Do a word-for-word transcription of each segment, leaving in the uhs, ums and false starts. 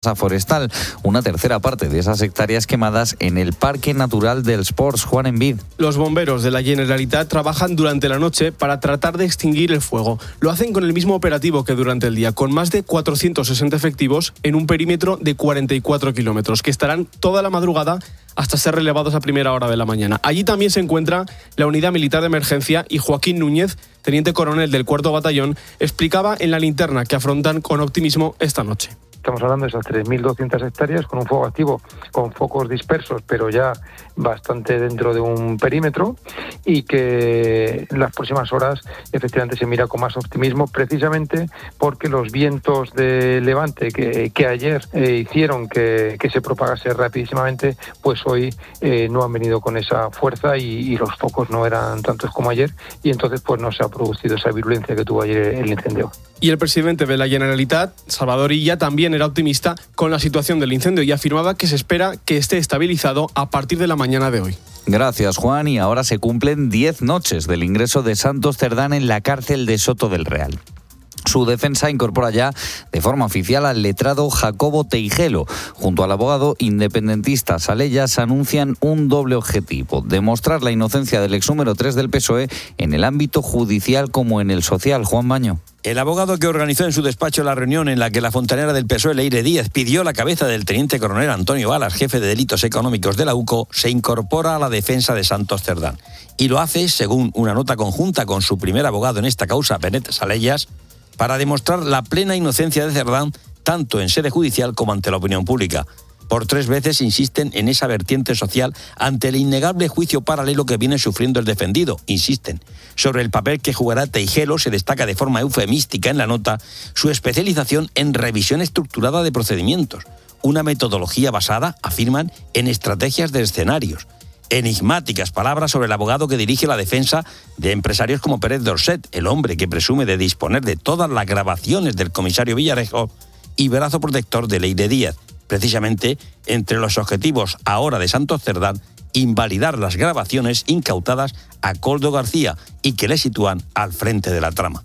forestal, una tercera parte de esas hectáreas quemadas en el Parque Natural del Sports. Juan Envid. Los bomberos de la Generalitat trabajan durante la noche para tratar de extinguir el fuego. Lo hacen con el mismo operativo que durante el día, con más de cuatrocientos sesenta efectivos en un perímetro de cuarenta y cuatro kilómetros, que estarán toda la madrugada hasta ser relevados a primera hora de la mañana. Allí también se encuentra la Unidad Militar de Emergencia y Joaquín Núñez, teniente coronel del cuarto Batallón, explicaba en La Linterna que afrontan con optimismo esta noche. Estamos hablando de esas tres mil doscientas hectáreas con un fuego activo, con focos dispersos, pero ya bastante dentro de un perímetro, y que en las próximas horas efectivamente se mira con más optimismo, precisamente porque los vientos de levante que, que ayer eh, hicieron que, que se propagase rapidísimamente, pues hoy eh, no han venido con esa fuerza y, y los focos no eran tantos como ayer, y entonces pues no se ha producido esa virulencia que tuvo ayer el incendio. Y el presidente de la Generalitat, Salvador Illa, también era optimista con la situación del incendio y afirmaba que se espera que esté estabilizado a partir de la mañana de hoy. Gracias, Juan. Y ahora se cumplen diez noches del ingreso de Santos Cerdán en la cárcel de Soto del Real. Su defensa incorpora ya de forma oficial al letrado Jacobo Teijelo. Junto al abogado independentista Salellas anuncian un doble objetivo: demostrar la inocencia del ex número tres del P S O E en el ámbito judicial como en el social. Juan Baño. El abogado que organizó en su despacho la reunión en la que la fontanera del P S O E, Leire Díaz, pidió la cabeza del teniente coronel Antonio Balas, jefe de delitos económicos de la U C O, se incorpora a la defensa de Santos Cerdán. Y lo hace, según una nota conjunta con su primer abogado en esta causa, Benet Salellas, para demostrar la plena inocencia de Cerdán, tanto en sede judicial como ante la opinión pública. Por tres veces insisten en esa vertiente social ante el innegable juicio paralelo que viene sufriendo el defendido. Insisten. Sobre el papel que jugará Teijelo se destaca de forma eufemística en la nota su especialización en revisión estructurada de procedimientos. Una metodología basada, afirman, en estrategias de escenarios. Enigmáticas palabras sobre el abogado que dirige la defensa de empresarios como Pérez Dorset, el hombre que presume de disponer de todas las grabaciones del comisario Villarejo y brazo protector de Leire Díaz. Precisamente, entre los objetivos ahora de Santos Cerdán, invalidar las grabaciones incautadas a Coldo García y que le sitúan al frente de la trama.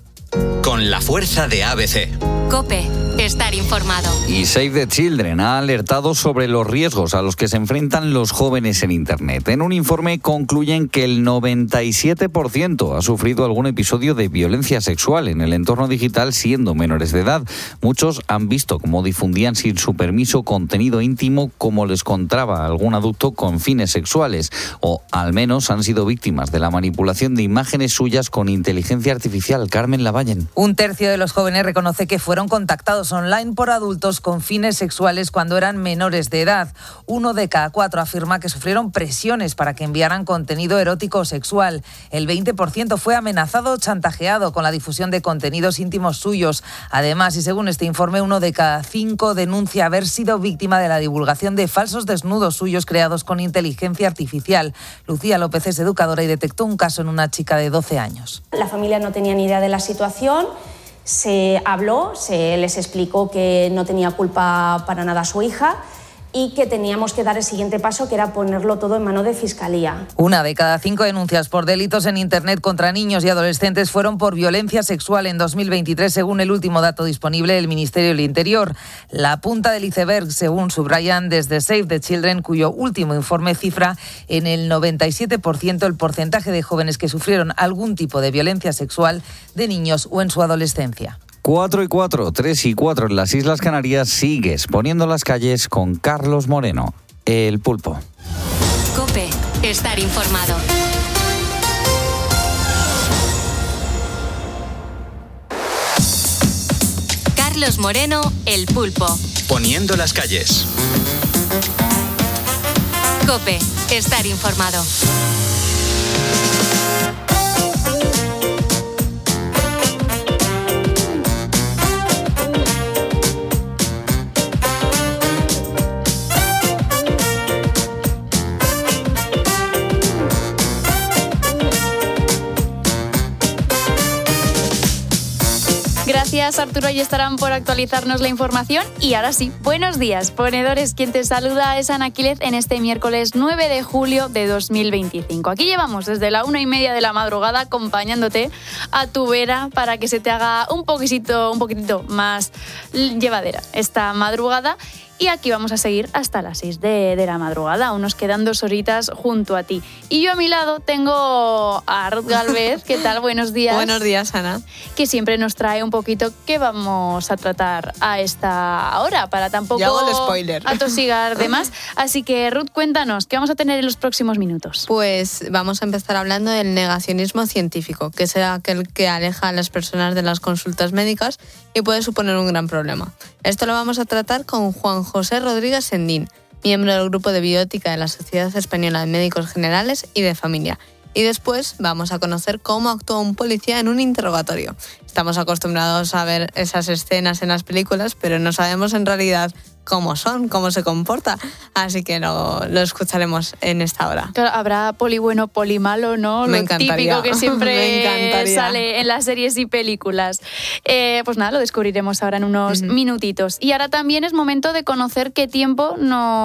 Con la fuerza de A B C. COPE. Estar informado. Y Save the Children ha alertado sobre los riesgos a los que se enfrentan los jóvenes en Internet. En un informe concluyen que el noventa y siete por ciento ha sufrido algún episodio de violencia sexual en el entorno digital siendo menores de edad. Muchos han visto cómo difundían sin su permiso contenido íntimo como les contaba algún adulto con fines sexuales, o al menos han sido víctimas de la manipulación de imágenes suyas con inteligencia artificial. Carmen Lavallen. Un tercio de los jóvenes reconoce que fueron contactados online por adultos con fines sexuales cuando eran menores de edad. Uno de cada cuatro afirma que sufrieron presiones para que enviaran contenido erótico o sexual. El veinte por ciento fue amenazado o chantajeado con la difusión de contenidos íntimos suyos. Además, y según este informe, uno de cada cinco denuncia haber sido víctima de la divulgación de falsos desnudos suyos creados con inteligencia artificial. Lucía López es educadora y detectó un caso en una chica de doce años. La familia no tenía ni idea de la situación. Se habló, se les explicó que no tenía culpa para nada su hija y que teníamos que dar el siguiente paso, que era ponerlo todo en mano de Fiscalía. Una de cada cinco denuncias por delitos en Internet contra niños y adolescentes fueron por violencia sexual en dos mil veintitrés, según el último dato disponible del Ministerio del Interior. La punta del iceberg, según subrayan desde Save the Children, cuyo último informe cifra en el noventa y siete por ciento el porcentaje de jóvenes que sufrieron algún tipo de violencia sexual de niños o en su adolescencia. Cuatro y cuatro, tres y cuatro en las Islas Canarias. Sigues poniendo las calles con Carlos Moreno, el Pulpo. COPE. Estar informado. Carlos Moreno, el Pulpo. Poniendo las calles. COPE. Estar informado. Gracias. gracias Arturo y estarán por actualizarnos la información. Y ahora sí, buenos días, ponedores. Quien te saluda es Ana Quílez en este miércoles nueve de julio de dos mil veinticinco. Aquí llevamos desde la una y media de la madrugada acompañándote a tu vera para que se te haga un poquitito, un poquitito más llevadera esta madrugada. Y aquí vamos a seguir hasta las seis de, de la madrugada. Aún nos quedan dos horitas junto a ti. Y yo a mi lado tengo a Ruth Galvez. ¿Qué tal? Buenos días. Buenos días, Ana. Que siempre nos trae un poquito qué vamos a tratar a esta hora, para tampoco ya hago el spoiler. atosigar de más. Así que, Ruth, cuéntanos, ¿qué vamos a tener en los próximos minutos? Pues vamos a empezar hablando del negacionismo científico, que es aquel que aleja a las personas de las consultas médicas y puede suponer un gran problema. Esto lo vamos a tratar con Juan José Rodríguez Sendín, miembro del Grupo de Bioética de la Sociedad Española de Médicos Generales y de Familia. Y después vamos a conocer cómo actúa un policía en un interrogatorio. Estamos acostumbrados a ver esas escenas en las películas, pero no sabemos en realidad cómo son, cómo se comporta. Así que lo, lo escucharemos en esta hora. Claro, habrá poli bueno, poli malo, ¿no? Me lo encantaría. típico que siempre Me encantaría. sale en las series y películas. Eh, pues nada, lo descubriremos ahora en unos uh-huh. minutitos. Y ahora también es momento de conocer qué tiempo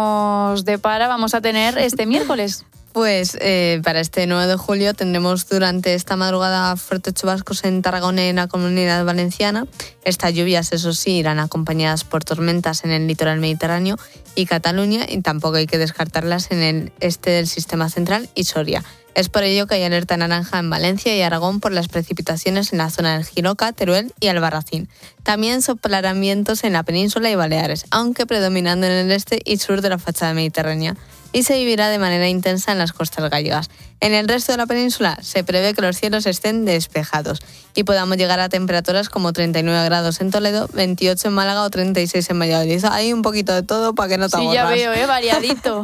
nos depara vamos a tener este miércoles. Pues eh, para este nueve de julio tendremos durante esta madrugada fuertes chubascos en Tarragona y en la Comunidad Valenciana. Estas lluvias, eso sí, irán acompañadas por tormentas en el litoral mediterráneo y Cataluña, y tampoco hay que descartarlas en el este del sistema central y Soria. Es por ello que hay alerta naranja en Valencia y Aragón por las precipitaciones en la zona del Giroca, Teruel y Albarracín. También soplarán vientos en la península y Baleares, aunque predominando en el este y sur de la fachada mediterránea, y se vivirá de manera intensa en las costas gallegas. En el resto de la península se prevé que los cielos estén despejados y podamos llegar a temperaturas como treinta y nueve grados en Toledo, veintiocho en Málaga o treinta y seis en Valladolid. Hay un poquito de todo para que no te aburras. Sí, ya veo, ¿eh? Variadito.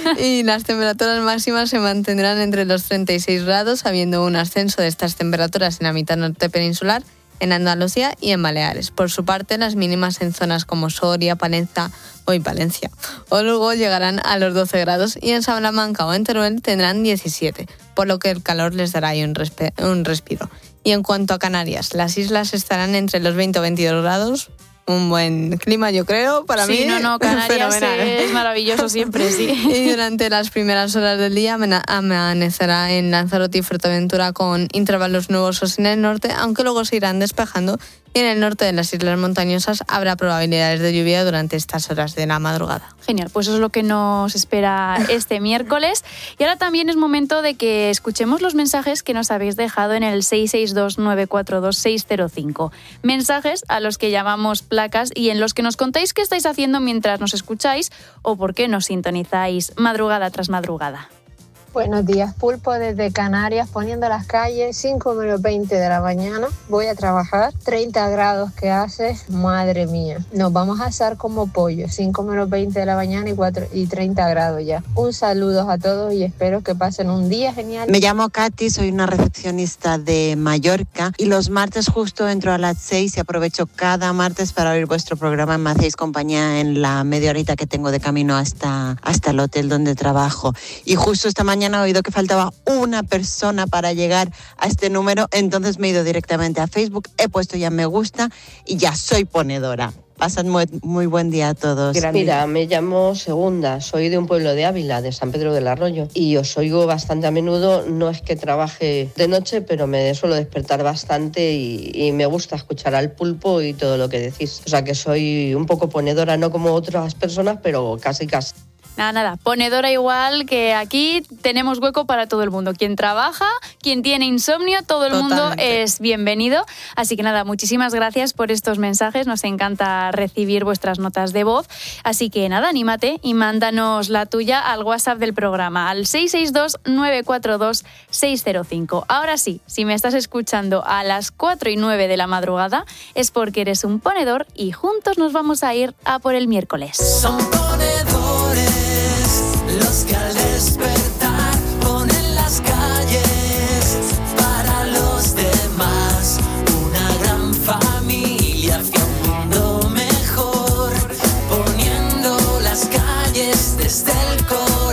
Y las temperaturas máximas se mantendrán entre los treinta y seis grados, habiendo un ascenso de estas temperaturas en la mitad norte peninsular, en Andalucía y en Baleares. Por su parte, las mínimas en zonas como Soria, Palencia, o Palencia o Lugo llegarán a los doce grados y en Salamanca o en Teruel tendrán diecisiete, por lo que el calor les dará ahí un, resp- un respiro. Y en cuanto a Canarias, las islas estarán entre los veinte o veintidós grados. Un buen clima, yo creo, para sí, mí. Sí, no, no, Canarias es maravilloso siempre, sí. Y durante las primeras horas del día amanecerá en Lanzarote y Fuerteventura con intervalos nubosos en el norte, aunque luego se irán despejando, y en el norte de las islas montañosas habrá probabilidades de lluvia durante estas horas de la madrugada. Genial, pues eso es lo que nos espera este miércoles. Y ahora también es momento de que escuchemos los mensajes que nos habéis dejado en el seis seis dos nueve cuatro dos seis cero cinco. Mensajes a los que llamamos placas y en los que nos contáis qué estáis haciendo mientras nos escucháis o por qué nos sintonizáis madrugada tras madrugada. Buenos días, Pulpo, desde Canarias, poniendo las calles, cinco menos veinte de la mañana, voy a trabajar, treinta grados que hace, madre mía, nos vamos a asar como pollo, cinco menos veinte de la mañana y, cuatro, y treinta grados ya. Un saludo a todos y espero que pasen un día genial. Me llamo Katy, soy una recepcionista de Mallorca y los martes justo entro a las seis y aprovecho cada martes para oír vuestro programa. Me hacéis compañía en la media horita que tengo de camino hasta, hasta el hotel donde trabajo. Y justo esta mañana he oído que faltaba una persona para llegar a este número, entonces me he ido directamente a Facebook, he puesto ya me gusta y ya soy ponedora. Pasan muy, muy buen día a todos. Mira, me llamo Segunda, soy de un pueblo de Ávila, de San Pedro del Arroyo, y os oigo bastante a menudo. No es que trabaje de noche, pero me suelo despertar bastante y, y me gusta escuchar al Pulpo y todo lo que decís. O sea que soy un poco ponedora, no como otras personas, pero casi casi. Nada, nada, ponedora igual, que aquí tenemos hueco para todo el mundo. Quien trabaja, quien tiene insomnio, todo el Totalmente. mundo es bienvenido. Así que nada, muchísimas gracias por estos mensajes. Nos encanta recibir vuestras notas de voz. Así que nada, anímate y mándanos la tuya al WhatsApp del programa, al seis seis dos nueve cuatro dos seis cero cinco. Ahora sí, si me estás escuchando a las cuatro y nueve de la madrugada, es porque eres un ponedor y juntos nos vamos a ir a por el miércoles. Son ponedores los que al despertar ponen las calles para los demás, una gran familia hacia un mundo mejor, poniendo las calles desde el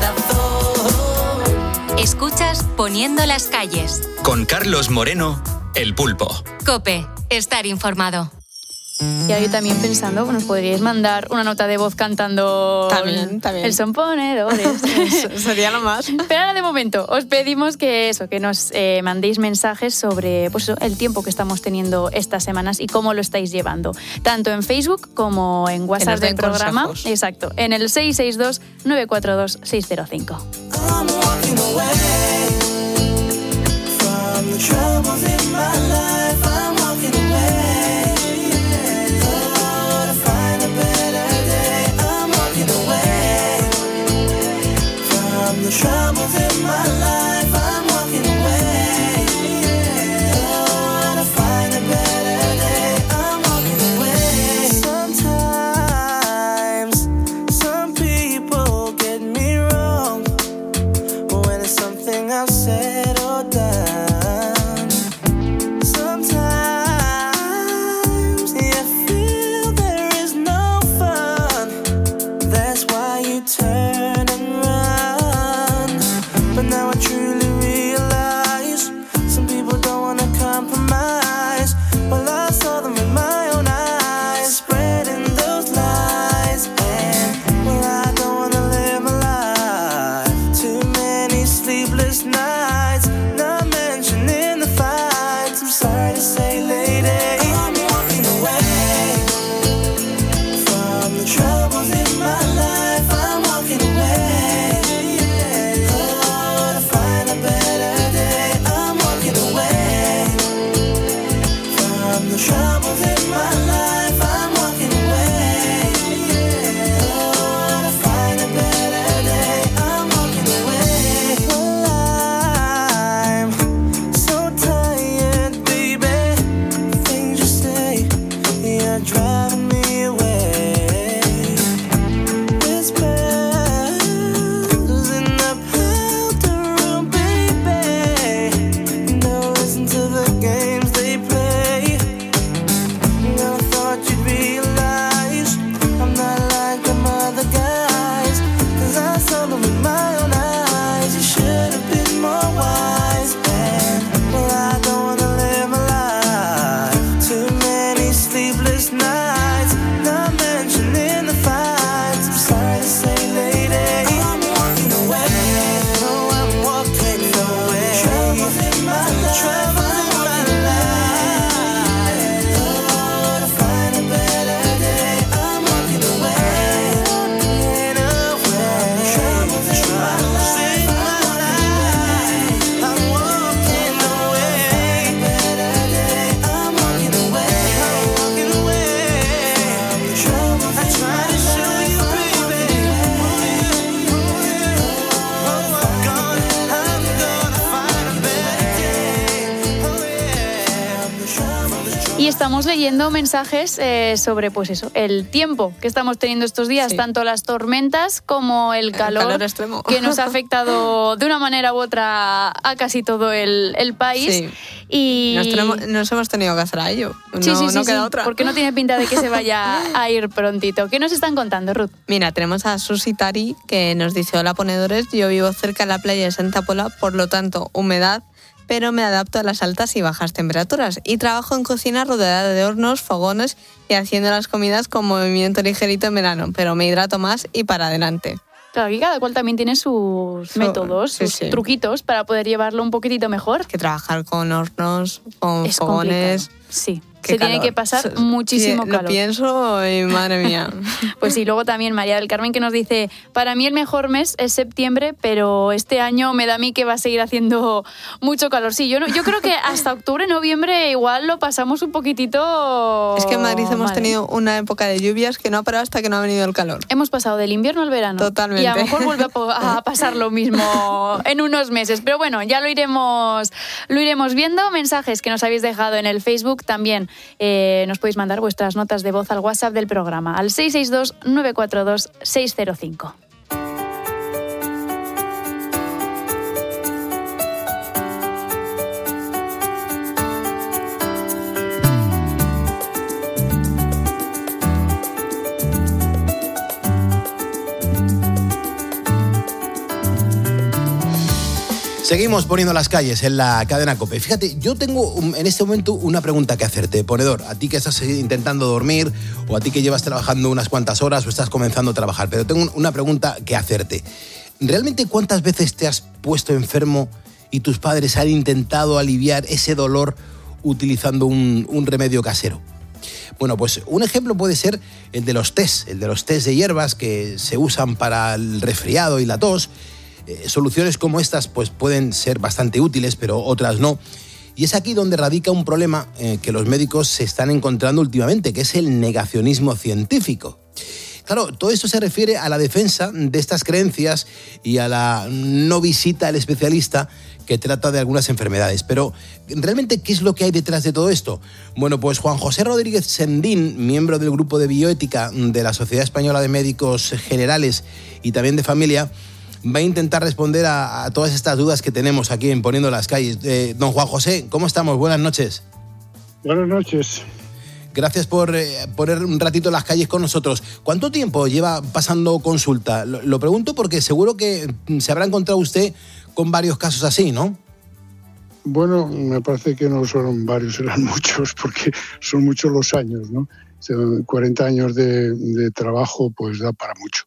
corazón. Escuchas Poniendo las calles Con Carlos Moreno, El Pulpo. COPE, estar informado. Y ahora yo también pensando, bueno, os podríais mandar una nota de voz cantando También, también. el Son Ponedores. Eso sería lo más. Pero ahora de momento os pedimos que eso, que nos eh, mandéis mensajes sobre pues, eso, el tiempo que estamos teniendo estas semanas y cómo lo estáis llevando, tanto en Facebook como en WhatsApp nos den del programa. consejos. Exacto, en el seis seis dos, nueve cuatro dos, seis cero cinco. I'm walking away from the troubles in my life. I'm walking away oh, to find a better day. I'm walking away from the troubles in my life. I'm walking away oh, to find a better day. I'm walking away. Sometimes some people get me wrong when it's something I've said or done. Sometimes you feel there is no fun. That's why you turn and run. But now I truly realize some people don't wanna compromise. Well, I saw them with my own eyes, spreading those lies. And well, I don't wanna live my life. Too many sleepless nights, not mentioning the fights. I'm sorry to say, lady, I'm walking away from the troubles in my life. I'm walking away oh, to find a better day. I'm walking away from the troubles in my life. I'm walking away oh, to find a better day. I'm walking away. Well, I'm so tired, baby. Things you say, you're driving me away. Whispers in the powder room, baby. Don't listen to the games they play. Never thought you'd realize I'm not like them other guys. 'Cause I saw them with my own eyes. You should have been more wise. And well, I don't wanna live my life. Too many sleepless nights, not mentioning the fights. I'm sorry to say, lady, I'm walking away. No, I'm walking away. Troubles in my life. Troubles in my life. Oh, to find a better day. I'm walking away. Walking away. Troubles in my life. I'm walking away. Better day. I'm walking away. I'm walking away. Troubles I try to show you, baby. Oh, I'm gonna, I'm gonna find a better day. Oh, yeah. Troubles, Y estamos leyendo mensajes eh, sobre pues eso, el tiempo que estamos teniendo estos días, Sí. tanto las tormentas como el calor, calor extremo. que nos ha afectado de una manera u otra a casi todo el, el país. Sí. Y Nos, tenemos- nos hemos tenido que hacer a ello. No, sí, sí, sí, no queda sí, otra. porque no tiene pinta de que se vaya a ir prontito. ¿Qué nos están contando, Ruth? Mira, tenemos a Susi Tari que nos dice: hola ponedores, yo vivo cerca de la playa de Santa Pola, por lo tanto, humedad, pero me adapto a las altas y bajas temperaturas y trabajo en cocina rodeada de hornos, fogones y haciendo las comidas con movimiento ligerito en verano, pero me hidrato más y para adelante. Claro, aquí cada cual también tiene sus Su- métodos, sí, sus sí. truquitos para poder llevarlo un poquitito mejor. Que trabajar con hornos, con Es fogones... complicado, sí. Qué Se tiene calor. que pasar So- muchísimo Lo calor. pienso y madre mía. Pues sí, luego también María del Carmen que nos dice: para mí el mejor mes es septiembre, pero este año me da a mí que va a seguir haciendo mucho calor. Sí, yo, no, yo creo que hasta octubre, noviembre igual lo pasamos un poquitito. Es que en Madrid hemos mal. tenido una época de lluvias que no ha parado hasta que no ha venido el calor. Hemos pasado del invierno al verano. Totalmente. Y a lo mejor vuelve a, po- a pasar lo mismo en unos meses. Pero bueno, ya lo iremos, lo iremos viendo. Mensajes que nos habéis dejado en el Facebook también. Eh, nos podéis mandar vuestras notas de voz al WhatsApp del programa, al seis seis dos, nueve cuatro dos, seis cero cinco. Seguimos poniendo las calles en la cadena COPE. Fíjate, yo tengo un, en este momento una pregunta que hacerte, ponedor. A ti que estás intentando dormir o a ti que llevas trabajando unas cuantas horas o estás comenzando a trabajar, pero tengo una pregunta que hacerte. ¿Realmente cuántas veces te has puesto enfermo y tus padres han intentado aliviar ese dolor utilizando un, un remedio casero? Bueno, pues un ejemplo puede ser el de los tés, el de los tés de hierbas que se usan para el resfriado y la tos. Eh, soluciones como estas pues pueden ser bastante útiles, pero otras no. Y es aquí donde radica un problema eh, que los médicos se están encontrando últimamente, que es el negacionismo científico. Claro, todo esto se refiere a la defensa de estas creencias y a la no visita al especialista que trata de algunas enfermedades. Pero, ¿realmente qué es lo que hay detrás de todo esto? Bueno, pues Juan José Rodríguez Sendín, miembro del grupo de bioética de la Sociedad Española de Médicos Generales y también de Familia, va a intentar responder a, a todas estas dudas que tenemos aquí en Poniendo las Calles. Eh, don Juan José, ¿cómo estamos? Buenas noches. Buenas noches. Gracias por eh, poner un ratito en las calles con nosotros. ¿Cuánto tiempo lleva pasando consulta? Lo, lo pregunto porque seguro que se habrá encontrado usted con varios casos así, ¿no? Bueno, me parece que no son varios, eran muchos, porque son muchos los años, ¿no? cuarenta años de, de trabajo, pues da para mucho.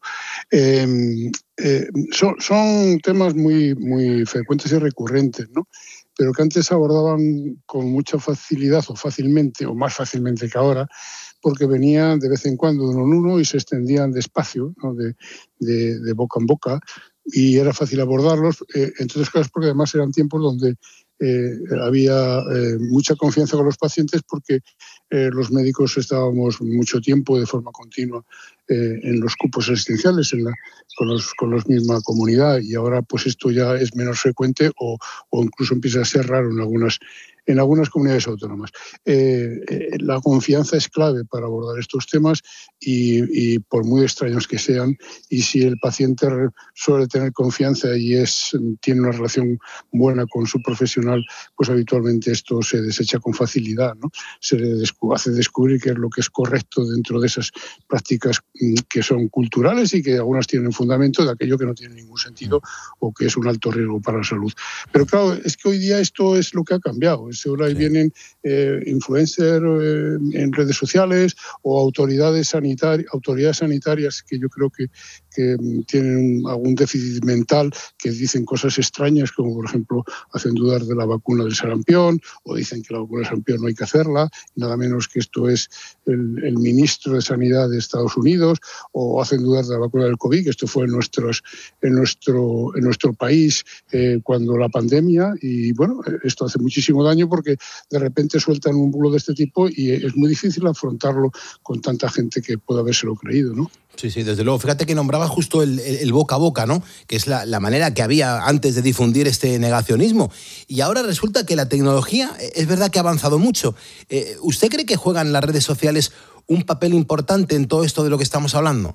Eh, eh, son, son temas muy, muy frecuentes y recurrentes, ¿no? Pero que antes abordaban con mucha facilidad o fácilmente, o más fácilmente que ahora, porque venían de vez en cuando de uno en uno y se extendían despacio, ¿no? de, de, de boca en boca, y era fácil abordarlos, eh, entre otras cosas porque además eran tiempos donde eh, había eh, mucha confianza con los pacientes, porque eh, los médicos estábamos mucho tiempo de forma continua eh, en los cupos asistenciales, en la, con los con la misma comunidad, y ahora pues esto ya es menos frecuente o, o incluso empieza a ser raro en algunas en algunas comunidades autónomas. Eh, eh, la confianza es clave para abordar estos temas y, y por muy extraños que sean, y si el paciente suele tener confianza y es tiene una relación buena con su profesional, pues habitualmente esto se desecha con facilidad, ¿no? Se le descu- hace descubrir qué es lo que es correcto dentro de esas prácticas que son culturales y que algunas tienen fundamento, de aquello que no tiene ningún sentido o que es un alto riesgo para la salud. Pero claro, es que hoy día esto es lo que ha cambiado. Ahora sí. Vienen eh, influencers eh, en redes sociales o autoridades sanitarias, autoridades sanitarias que yo creo que, que tienen algún déficit mental, que dicen cosas extrañas, como por ejemplo hacen dudar de la vacuna del sarampión, o dicen que la vacuna del sarampión no hay que hacerla, nada menos que esto es el, el ministro de Sanidad de Estados Unidos, o hacen dudar de la vacuna del COVID, que esto fue en, nuestros, en, nuestro, en nuestro país eh, cuando la pandemia, y bueno, esto hace muchísimo daño porque de repente sueltan un bulo de este tipo y es muy difícil afrontarlo con tanta gente que pueda habérselo creído, ¿no? Sí, sí, desde luego. Fíjate que nombraba justo el, el, el boca a boca, ¿no? Que es la, la manera que había antes de difundir este negacionismo. Y ahora resulta que la tecnología, es verdad que ha avanzado mucho. Eh, ¿Usted cree que juegan las redes sociales un papel importante en todo esto de lo que estamos hablando?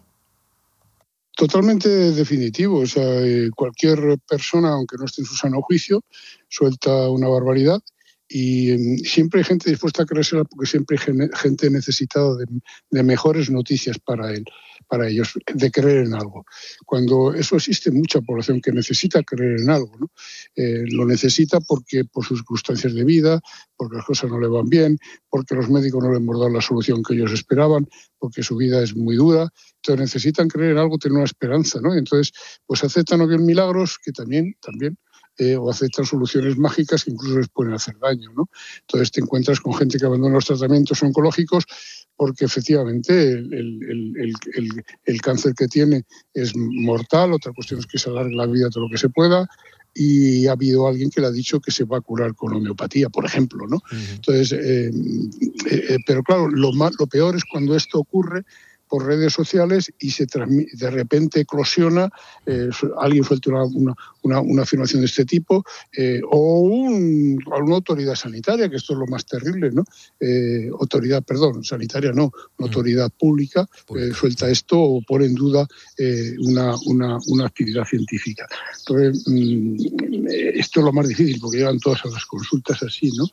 Totalmente definitivo. O sea, cualquier persona, aunque no esté en su sano juicio, suelta una barbaridad. Y eh, siempre hay gente dispuesta a creérsela, porque siempre hay gente necesitada de, de mejores noticias para él, para ellos, de creer en algo. Cuando eso existe, mucha población que necesita creer en algo, ¿no? Eh, lo necesita porque por sus circunstancias de vida, porque las cosas no le van bien, porque los médicos no le hemos dado la solución que ellos esperaban, porque su vida es muy dura. Entonces necesitan creer en algo, tener una esperanza, ¿no? Entonces, pues aceptan o bien milagros, que también, también Eh, o aceptan soluciones mágicas que incluso les pueden hacer daño, ¿no? Entonces te encuentras con gente que abandona los tratamientos oncológicos porque efectivamente el, el, el, el, el cáncer que tiene es mortal. Otra cuestión es que se alargue la vida todo lo que se pueda, y ha habido alguien que le ha dicho que se va a curar con homeopatía, por ejemplo, ¿no? Uh-huh. Entonces, eh, eh, pero claro, lo, más, lo peor es cuando esto ocurre por redes sociales y se transmite, de repente eclosiona, eh, alguien suelta una, una, una, una afirmación de este tipo, eh, o un, una autoridad sanitaria, que esto es lo más terrible, ¿no? Eh, autoridad, perdón, sanitaria no, una autoridad pública, eh, suelta esto o pone en duda eh, una, una, una actividad científica. Entonces, mmm, esto es lo más difícil, porque llegan todas las consultas así, ¿no?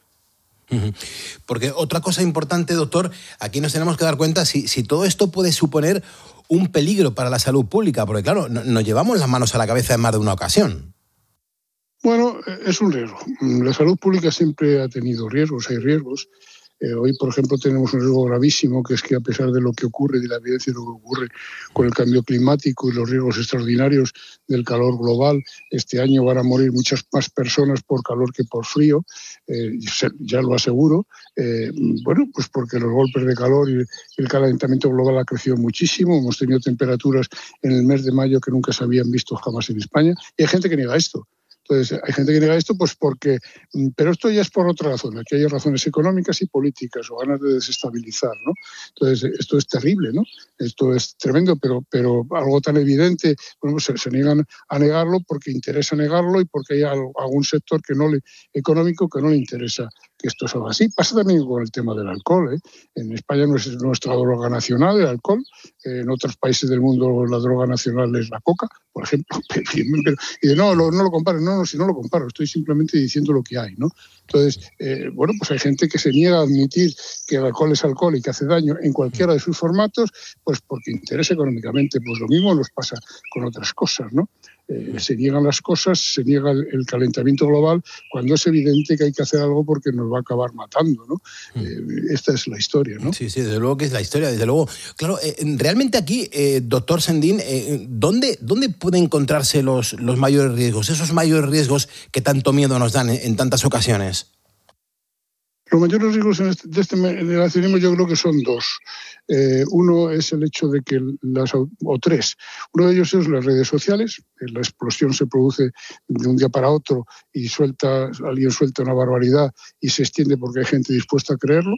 Porque otra cosa importante, doctor, aquí nos tenemos que dar cuenta si, si todo esto puede suponer un peligro para la salud pública, porque claro, no, nos llevamos las manos a la cabeza en más de una ocasión. Bueno, es un riesgo. La salud pública siempre ha tenido riesgos, hay riesgos. Eh, hoy, por ejemplo, tenemos un riesgo gravísimo, que es que a pesar de lo que ocurre, de la evidencia de lo que ocurre con el cambio climático y los riesgos extraordinarios del calor global, este año van a morir muchas más personas por calor que por frío, eh, ya lo aseguro. Eh, bueno, pues porque los golpes de calor y el calentamiento global ha crecido muchísimo. Hemos tenido temperaturas en el mes de mayo que nunca se habían visto jamás en España, y hay gente que niega esto. Entonces, hay gente que niega esto, pues porque... Pero esto ya es por otra razón. Aquí hay razones económicas y políticas o ganas de desestabilizar, ¿no? Entonces, esto es terrible, ¿no? Esto es tremendo, pero, pero algo tan evidente, bueno, pues se, se niegan a negarlo porque interesa negarlo y porque hay algún sector que no le, económico que no le interesa que esto salga así. Pasa también con el tema del alcohol, ¿eh? En España no es nuestra droga nacional el alcohol. En otros países del mundo la droga nacional es la coca, por ejemplo. Pero, y de, no, lo, no lo comparen. No, no, si no lo comparo, estoy simplemente diciendo lo que hay, ¿no? Entonces, eh, bueno, pues hay gente que se niega a admitir que el alcohol es alcohol y que hace daño en cualquiera de sus formatos, pues porque interesa económicamente. Pues lo mismo nos pasa con otras cosas, ¿no? Eh, se niegan las cosas, se niega el, el calentamiento global cuando es evidente que hay que hacer algo porque nos va a acabar matando, ¿no? Eh, esta es la historia, ¿no? Sí, sí, desde luego que es la historia, desde luego. Claro, eh, realmente aquí, eh, doctor Sendín, eh, ¿dónde, ¿dónde pueden encontrarse los, los mayores riesgos, esos mayores riesgos que tanto miedo nos dan en, en tantas ocasiones? Los mayores riesgos en este, de este negacionismo yo creo que son dos. Eh, uno es el hecho de que las, o tres, uno de ellos es las redes sociales. La explosión se produce de un día para otro y suelta, alguien suelta una barbaridad y se extiende porque hay gente dispuesta a creerlo,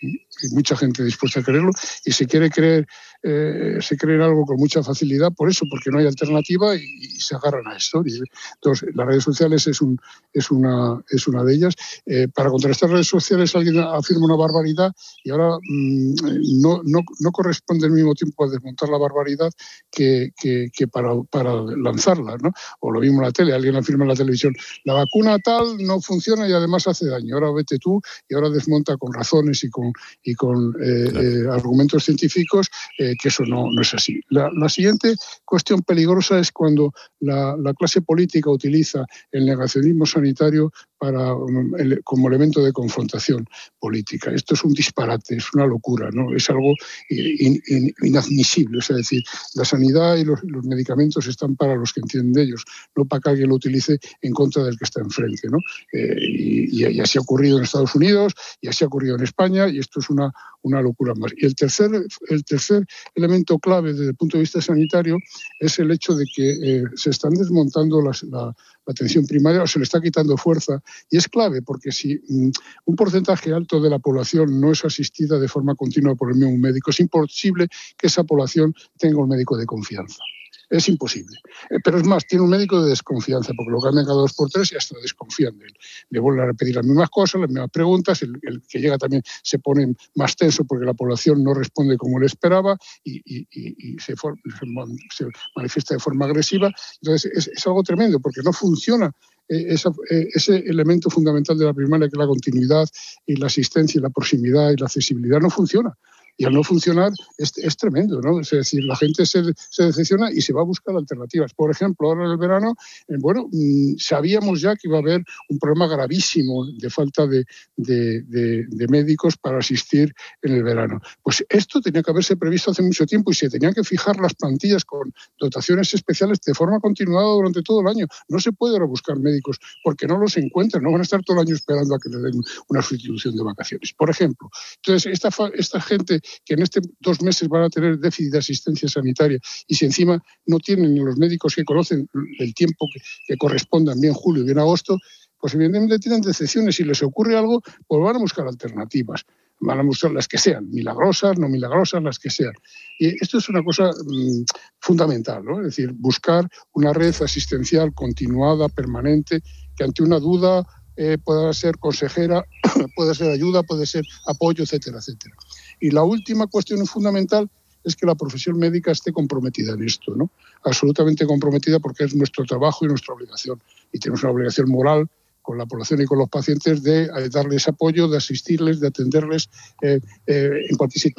y mucha gente dispuesta a creerlo, y se quiere creer, eh, se cree en algo con mucha facilidad, por eso, porque no hay alternativa y, y se agarran a esto. Entonces, las redes sociales es, un, es, una, es una de ellas. Eh, para contrastar redes sociales alguien afirma una barbaridad y ahora mmm, no, no, no corresponde al mismo tiempo a desmontar la barbaridad que, que, que para, para lanzarla, ¿no? O lo mismo en la tele, alguien afirma en la televisión, la vacuna tal no funciona y además hace daño, ahora vete tú, y ahora desmonta con razones y con, y con eh, claro. eh, argumentos científicos eh, que eso no, no es así. La, la siguiente cuestión peligrosa es cuando la, la clase política utiliza el negacionismo sanitario para, el, como elemento de confrontación política. Esto es un disparate, es una locura, ¿no? Es algo in, in, inadmisible. Es decir, la sanidad y los, los medicamentos están para los que entienden de ellos, no para que alguien lo utilice en contra del que está enfrente, ¿no? Eh, y, y así ha ocurrido en Estados Unidos y así ha ocurrido en España, y esto es una, una locura más. Y el tercer, el tercer elemento clave desde el punto de vista sanitario es el hecho de que eh, se están desmontando las, la, la atención primaria, o se le está quitando fuerza, y es clave porque si mm, un porcentaje alto de la población no es asistida de forma continua por el mismo médico, es imposible que esa población tenga un médico de confianza. Es imposible. Eh, pero es más, tiene un médico de desconfianza, porque lo cambian cada dos por tres y hasta desconfían de él. Le vuelven a repetir las mismas cosas, las mismas preguntas, el, el que llega también se pone más tenso porque la población no responde como él esperaba y, y, y, y se, for, se manifiesta de forma agresiva. Entonces es, es algo tremendo porque no funciona eh, esa, eh, ese elemento fundamental de la primaria, que es la continuidad y la asistencia y la proximidad y la accesibilidad, no funciona. Y al no funcionar es, es tremendo, ¿no? Es decir, la gente se, se decepciona y se va a buscar alternativas. Por ejemplo, ahora en el verano, eh, bueno, mmm, sabíamos ya que iba a haber un problema gravísimo de falta de, de, de, de médicos para asistir en el verano. Pues esto tenía que haberse previsto hace mucho tiempo y se tenían que fijar las plantillas con dotaciones especiales de forma continuada durante todo el año. No se puede ahora buscar médicos porque no los encuentran, no van a estar todo el año esperando a que le den una sustitución de vacaciones, por ejemplo. Entonces, esta, esta gente que en estos dos meses van a tener déficit de asistencia sanitaria y si encima no tienen los médicos que conocen el tiempo que, que correspondan, bien julio y bien agosto, pues evidentemente tienen decepciones. Si les ocurre algo, pues van a buscar alternativas. Van a buscar las que sean, milagrosas, no milagrosas, las que sean. Y esto es una cosa mmm, fundamental, ¿no? Es decir, buscar una red asistencial continuada, permanente, que ante una duda eh, pueda ser consejera, puede ser ayuda, puede ser apoyo, etcétera, etcétera. Y la última cuestión fundamental es que la profesión médica esté comprometida en esto, ¿no? Absolutamente comprometida, porque es nuestro trabajo y nuestra obligación. Y tenemos una obligación moral con la población y con los pacientes de darles apoyo, de asistirles, de atenderles eh, eh, en cualquier situación.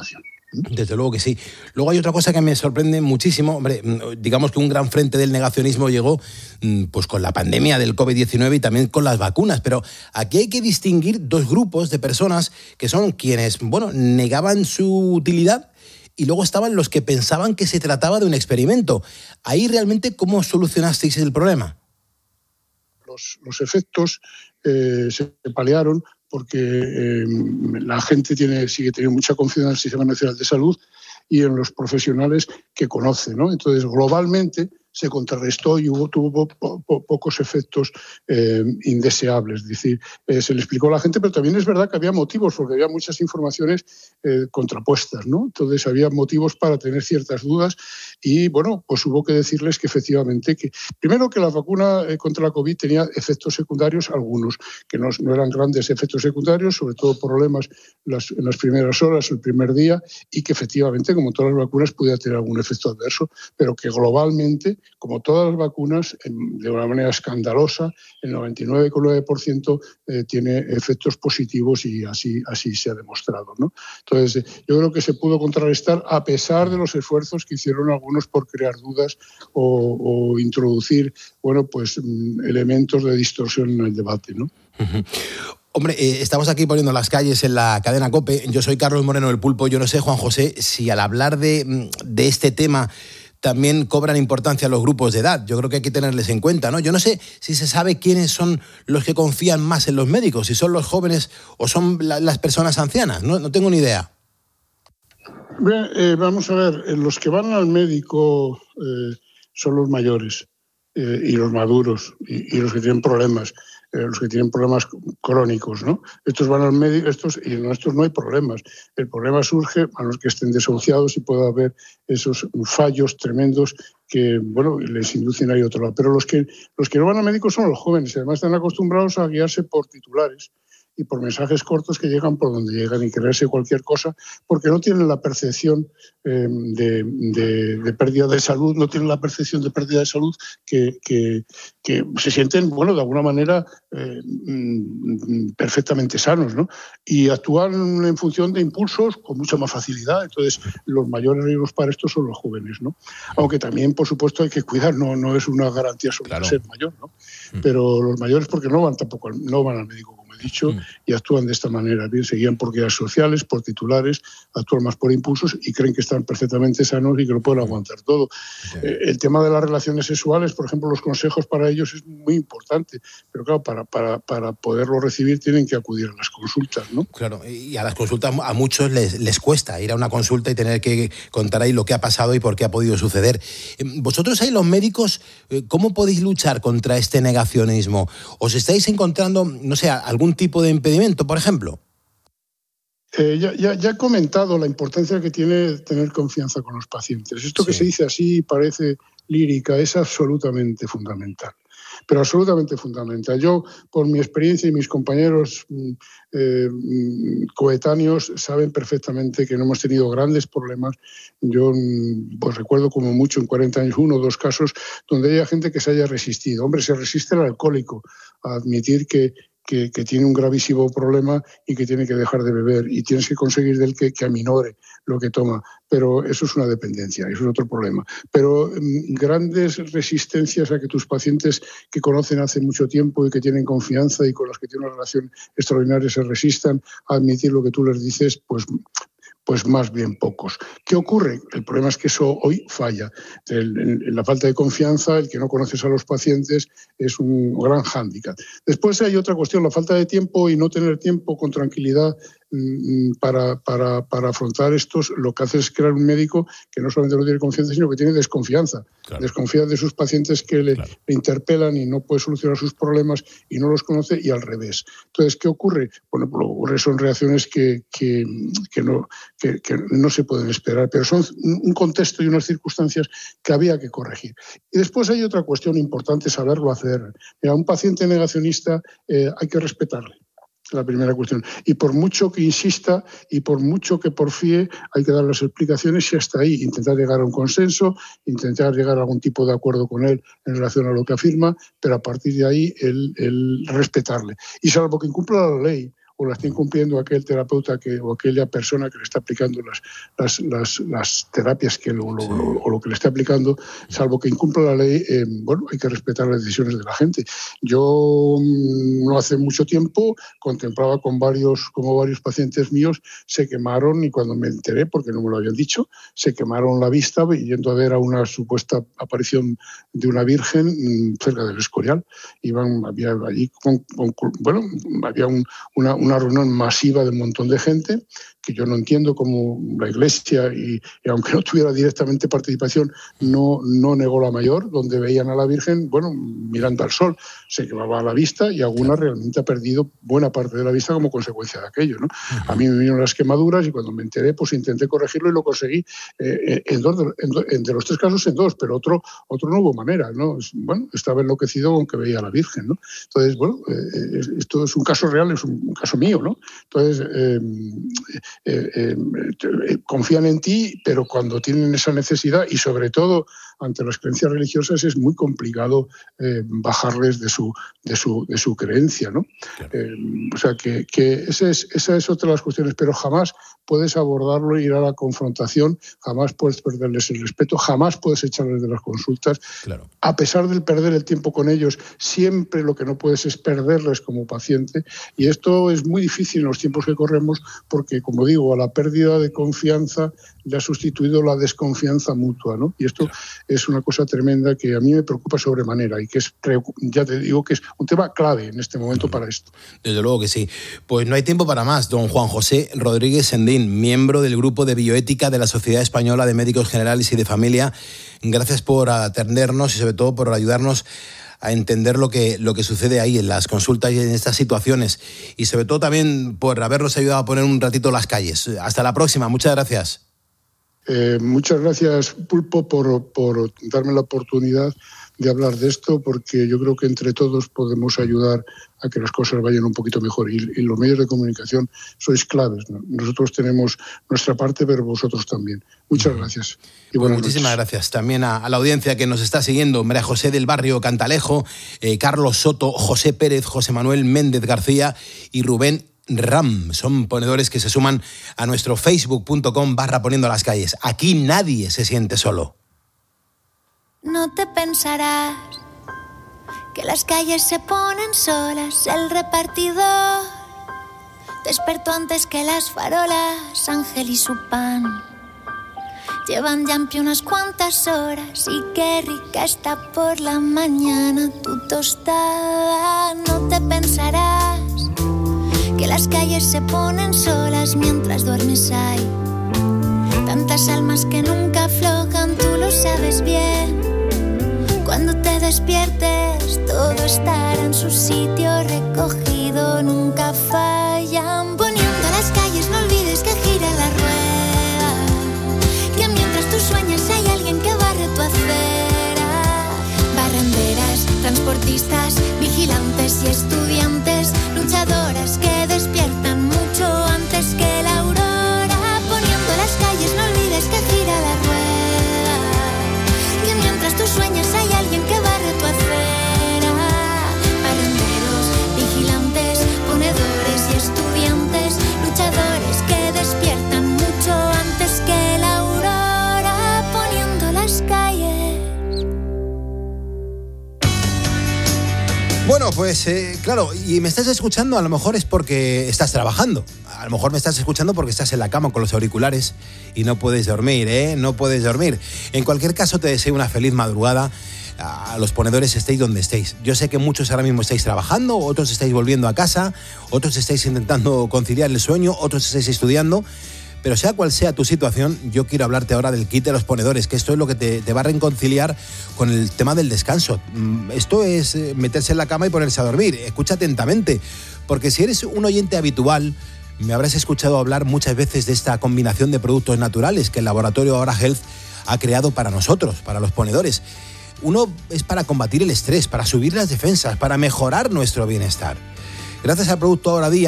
Desde luego que sí. Luego hay otra cosa que me sorprende muchísimo. Hombre, digamos que un gran frente del negacionismo llegó pues con la pandemia del covid diecinueve y también con las vacunas. Pero aquí hay que distinguir dos grupos de personas que son quienes, bueno, negaban su utilidad y luego estaban los que pensaban que se trataba de un experimento. Ahí realmente, ¿cómo solucionasteis el problema? Los, los efectos eh, se paliaron porque eh, la gente tiene, sigue teniendo mucha confianza en el Sistema Nacional de Salud y en los profesionales que conoce, ¿no? Entonces, globalmente se contrarrestó y hubo, tuvo po, po, pocos efectos eh, indeseables. Es decir, eh, se le explicó a la gente, pero también es verdad que había motivos, porque había muchas informaciones eh, contrapuestas, ¿no? Entonces había motivos para tener ciertas dudas y, bueno, pues hubo que decirles que efectivamente, que primero que la vacuna eh, contra la COVID tenía efectos secundarios, algunos, que no, no eran grandes efectos secundarios, sobre todo problemas las, en las primeras horas, el primer día, y que efectivamente, como todas las vacunas, podía tener algún efecto adverso, pero que globalmente, como todas las vacunas, de una manera escandalosa, el noventa y nueve coma nueve por ciento eh, tiene efectos positivos y así, así se ha demostrado, ¿no? Entonces, yo creo que se pudo contrarrestar a pesar de los esfuerzos que hicieron algunos por crear dudas o, o introducir, bueno, pues elementos de distorsión en el debate, ¿no? Uh-huh. Hombre, eh, estamos aquí poniendo las calles en la cadena COPE. Yo soy Carlos Moreno del Pulpo. Yo no sé, Juan José, si al hablar de, de este tema también cobran importancia los grupos de edad. Yo creo que hay que tenerles en cuenta, ¿no? Yo no sé si se sabe quiénes son los que confían más en los médicos, si son los jóvenes o son la, las personas ancianas. No, no tengo ni idea. Bien, eh, vamos a ver, los que van al médico eh, son los mayores eh, y los maduros y, y los que tienen problemas. Los que tienen problemas crónicos, ¿no? Estos van al médico, estos y en estos no hay problemas. El problema surge a los que estén desahuciados y pueda haber esos fallos tremendos que, bueno, les inducen ahí a otro lado. Pero los que, los que no van al médico son los jóvenes y además están acostumbrados a guiarse por titulares y por mensajes cortos que llegan por donde llegan y creerse cualquier cosa, porque no tienen la percepción eh, de, de, de pérdida de salud, no tienen la percepción de pérdida de salud que, que, que se sienten, bueno, de alguna manera eh, perfectamente sanos, ¿no? Y actúan en función de impulsos con mucha más facilidad. Entonces, los mayores riesgos para esto son los jóvenes, ¿no? Aunque también, por supuesto, hay que cuidar, no, no es una garantía sobre claro. ser mayor, ¿no? Mm. Pero los mayores porque no van tampoco, no van al médico, dicho, mm. y actúan de esta manera. Bien, se guían por guías sociales, por titulares, actúan más por impulsos y creen que están perfectamente sanos y que lo pueden aguantar todo. Sí. Eh, el tema de las relaciones sexuales, por ejemplo, los consejos para ellos es muy importante, pero claro, para, para, para poderlo recibir tienen que acudir a las consultas, ¿no? Claro, y a las consultas a muchos les, les cuesta ir a una consulta y tener que contar ahí lo que ha pasado y por qué ha podido suceder. Vosotros ahí, los médicos, ¿cómo podéis luchar contra este negacionismo? ¿Os estáis encontrando, no sé, algún tipo de impedimento, por ejemplo? Eh, ya, ya, ya he comentado la importancia que tiene tener confianza con los pacientes. Esto sí. que se dice así parece lírica, es absolutamente fundamental. Pero absolutamente fundamental. Yo, por mi experiencia y mis compañeros eh, coetáneos saben perfectamente que no hemos tenido grandes problemas. Yo pues recuerdo como mucho en cuarenta años uno o dos casos donde haya gente que se haya resistido. Hombre, se resiste el alcohólico a admitir que Que, que tiene un gravísimo problema y que tiene que dejar de beber y tienes que conseguir de él que, que aminore lo que toma. Pero eso es una dependencia, eso es otro problema. Pero mm, grandes resistencias a que tus pacientes que conocen hace mucho tiempo y que tienen confianza y con los que tienen una relación extraordinaria se resistan a admitir lo que tú les dices, pues... pues más bien pocos. ¿Qué ocurre? El problema es que eso hoy falla. El, el, la falta de confianza, el que no conoces a los pacientes, es un gran hándicap. Después hay otra cuestión, la falta de tiempo y no tener tiempo con tranquilidad para, para, para afrontar estos, lo que hace es crear un médico que no solamente no tiene confianza, sino que tiene desconfianza. Claro. Desconfía de sus pacientes que le, claro. le interpelan y no puede solucionar sus problemas y no los conoce, y al revés. Entonces, ¿qué ocurre? Bueno, lo que ocurre son reacciones que, que, que, no, que, que no se pueden esperar, pero son un contexto y unas circunstancias que había que corregir. Y después hay otra cuestión importante, saberlo hacer. A un paciente negacionista eh, hay que respetarle. La primera cuestión. Y por mucho que insista y por mucho que porfíe, hay que dar las explicaciones y hasta ahí intentar llegar a un consenso, intentar llegar a algún tipo de acuerdo con él en relación a lo que afirma, pero a partir de ahí el, el respetarle. Y salvo que incumpla la ley o la está incumpliendo aquel terapeuta que, o aquella persona que le está aplicando las, las, las, las terapias que lo, lo, lo, o lo que le está aplicando, salvo que incumpla la ley, eh, bueno, hay que respetar las decisiones de la gente. Yo no hace mucho tiempo contemplaba con varios, como varios pacientes míos se quemaron, y cuando me enteré, porque no me lo habían dicho, se quemaron la vista yendo a ver a una supuesta aparición de una virgen cerca del Escorial. Iban, había allí, con, con, bueno, había un, una, una reunión masiva de un montón de gente, que yo no entiendo cómo la Iglesia, y, y aunque no tuviera directamente participación, no, no negó la mayor, donde veían a la Virgen, bueno, mirando al sol, se quemaba la vista, y alguna realmente ha perdido buena parte de la vista como consecuencia de aquello, ¿no? Uh-huh. A mí me vinieron las quemaduras, y cuando me enteré, pues intenté corregirlo y lo conseguí eh, en dos, en, en, de los tres casos en dos, pero otro, otro no hubo manera, ¿no? Bueno, estaba enloquecido con que veía a la Virgen, ¿no? Entonces, bueno, eh, esto es un caso real, es un caso mío, ¿no? Entonces, eh, Eh, eh, eh, confían en ti, pero cuando tienen esa necesidad, y sobre todo ante las creencias religiosas, es muy complicado eh, bajarles de su, de su, de su creencia, ¿no? Claro. Eh, o sea, que, que esa, es, esa es otra de las cuestiones, pero jamás puedes abordarlo e ir a la confrontación, jamás puedes perderles el respeto, jamás puedes echarles de las consultas. Claro. A pesar del perder el tiempo con ellos, siempre lo que no puedes es perderles como paciente, y esto es muy difícil en los tiempos que corremos, porque, como digo, a la pérdida de confianza le ha sustituido la desconfianza mutua, ¿no? Y esto es una cosa tremenda que a mí me preocupa sobremanera, y que es, ya te digo, que es un tema clave en este momento para esto. Desde luego que sí. Pues no hay tiempo para más. Don Juan José Rodríguez Sendín, miembro del Grupo de Bioética de la Sociedad Española de Médicos Generales y de Familia, gracias por atendernos y sobre todo por ayudarnos a entender lo que, lo que sucede ahí en las consultas y en estas situaciones, y sobre todo también por habernos ayudado a poner un ratito las calles. Hasta la próxima, muchas gracias. Eh, muchas gracias, Pulpo, por, por darme la oportunidad de hablar de esto, porque yo creo que entre todos podemos ayudar a que las cosas vayan un poquito mejor, y, y los medios de comunicación sois claves, ¿no? Nosotros tenemos nuestra parte, pero vosotros también. Muchas uh-huh. gracias. Y pues muchísimas noches. Gracias también a, a la audiencia que nos está siguiendo. María José del Barrio Cantalejo, eh, Carlos Soto, José Pérez, José Manuel Méndez García y Rubén Ram. Son ponedores que se suman a nuestro facebook punto com barra poniendo las calles. Aquí nadie se siente solo. No te pensarás que las calles se ponen solas. El repartidor despertó antes que las farolas. Ángel y su pan llevan ya en pie unas cuantas horas, y qué rica está por la mañana tu tostada. No te pensarás que las calles se ponen solas mientras duermes. Hay tantas almas que nunca aflojan, tú lo sabes bien. Cuando te despiertes, todo estará en su sitio recogido, nunca fallan. Poniendo las calles, no olvides que gira la rueda, que mientras tú sueñas hay alguien que barre tu acera. Barrenderas, transportistas, vigilantes y estudiantes, luchadoras que despiertan mucho antes que la aurora. Poniendo las calles, no olvides que gira la rueda, que mientras tú sueñas hay alguien que barre tu acera. Barrenderos, vigilantes, ponedores y estudiantes, luchadores que despiertan mucho antes que la aurora. Poniendo las calles. Bueno, pues eh, claro, y me estás escuchando, a lo mejor es porque estás trabajando. A lo mejor me estás escuchando porque estás en la cama con los auriculares y no puedes dormir, ¿eh? No puedes dormir. En cualquier caso, te deseo una feliz madrugada. A los ponedores, estéis donde estéis. Yo sé que muchos ahora mismo estáis trabajando, otros estáis volviendo a casa, otros estáis intentando conciliar el sueño, otros estáis estudiando. Pero sea cual sea tu situación, yo quiero hablarte ahora del kit de los ponedores, que esto es lo que te, te va a reconciliar con el tema del descanso. Esto es meterse en la cama y ponerse a dormir. Escucha atentamente, porque si eres un oyente habitual, me habrás escuchado hablar muchas veces de esta combinación de productos naturales que el laboratorio Aura Health ha creado para nosotros, para los ponedores. Uno es para combatir el estrés, para subir las defensas, para mejorar nuestro bienestar. Gracias al producto Aura Día,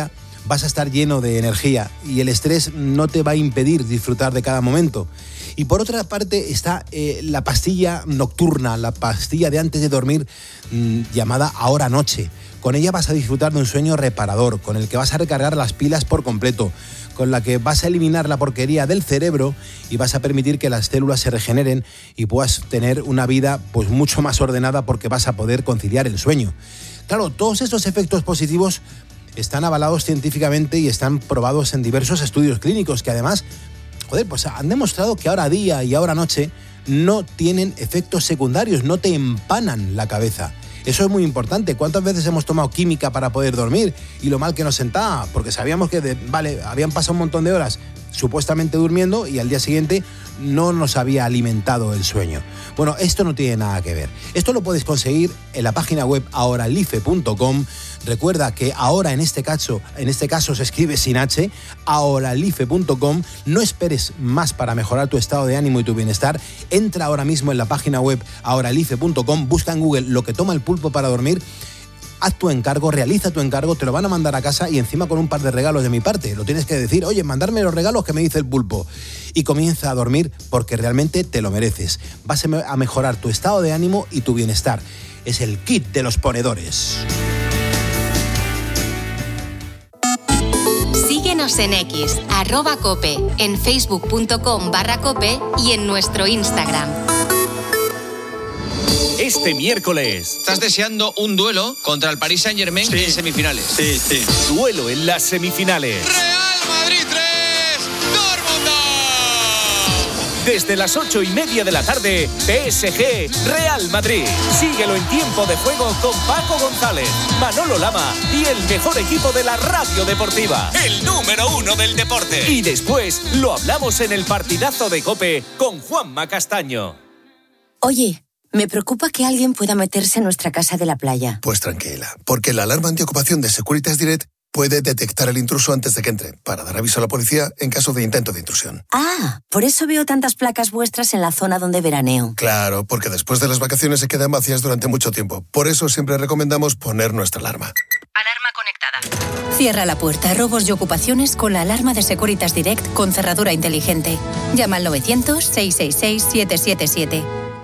vas a estar lleno de energía y el estrés no te va a impedir disfrutar de cada momento. Y por otra parte está eh, la pastilla nocturna, la pastilla de antes de dormir mmm, llamada Ahora Noche. Con ella vas a disfrutar de un sueño reparador, con el que vas a recargar las pilas por completo, con la que vas a eliminar la porquería del cerebro y vas a permitir que las células se regeneren y puedas tener una vida pues mucho más ordenada, porque vas a poder conciliar el sueño. Claro, todos estos efectos positivos están avalados científicamente y están probados en diversos estudios clínicos que además, joder, pues han demostrado que ahora día y ahora noche no tienen efectos secundarios, no te empanan la cabeza. Eso es muy importante. ¿Cuántas veces hemos tomado química para poder dormir y lo mal que nos sentaba? Porque sabíamos que, de, vale, habían pasado un montón de horas supuestamente durmiendo y al día siguiente no nos había alimentado el sueño. Bueno, esto no tiene nada que ver. Esto lo puedes conseguir en la página web ahoralife punto com. Recuerda que ahora en este caso, en este caso se escribe sin H, ahoralife punto com. No esperes más para mejorar tu estado de ánimo y tu bienestar. Entra ahora mismo en la página web ahoralife punto com, busca en Google lo que toma el pulpo para dormir. Haz tu encargo, realiza tu encargo, te lo van a mandar a casa y encima con un par de regalos de mi parte. Lo tienes que decir, oye, mandarme los regalos que me dice el pulpo. Y comienza a dormir porque realmente te lo mereces. Vas a mejorar tu estado de ánimo y tu bienestar. Es el kit de los ponedores. Síguenos en X, arroba cope, en facebook punto com barra cope y en nuestro Instagram. Este miércoles. ¿Estás deseando un duelo contra el Paris Saint-Germain sí. en semifinales? Sí, sí. Duelo en las semifinales. Real Madrid tres, Dortmund dos. Desde las ocho y media de la tarde, P S G Real Madrid. Síguelo en tiempo de juego con Paco González, Manolo Lama y el mejor equipo de la radio deportiva. El número uno del deporte. Y después lo hablamos en el partidazo de COPE con Juanma Castaño. Oye, me preocupa que alguien pueda meterse en nuestra casa de la playa. Pues tranquila, porque la alarma antiocupación de Securitas Direct puede detectar el intruso antes de que entre, para dar aviso a la policía en caso de intento de intrusión. Ah, por eso veo tantas placas vuestras en la zona donde veraneo. Claro, porque después de las vacaciones se quedan vacías durante mucho tiempo. Por eso siempre recomendamos poner nuestra alarma. Alarma conectada. Cierra la puerta a robos y ocupaciones con la alarma de Securitas Direct con cerradura inteligente. Llama al novecientos, seiscientos sesenta y seis, setecientos setenta y siete.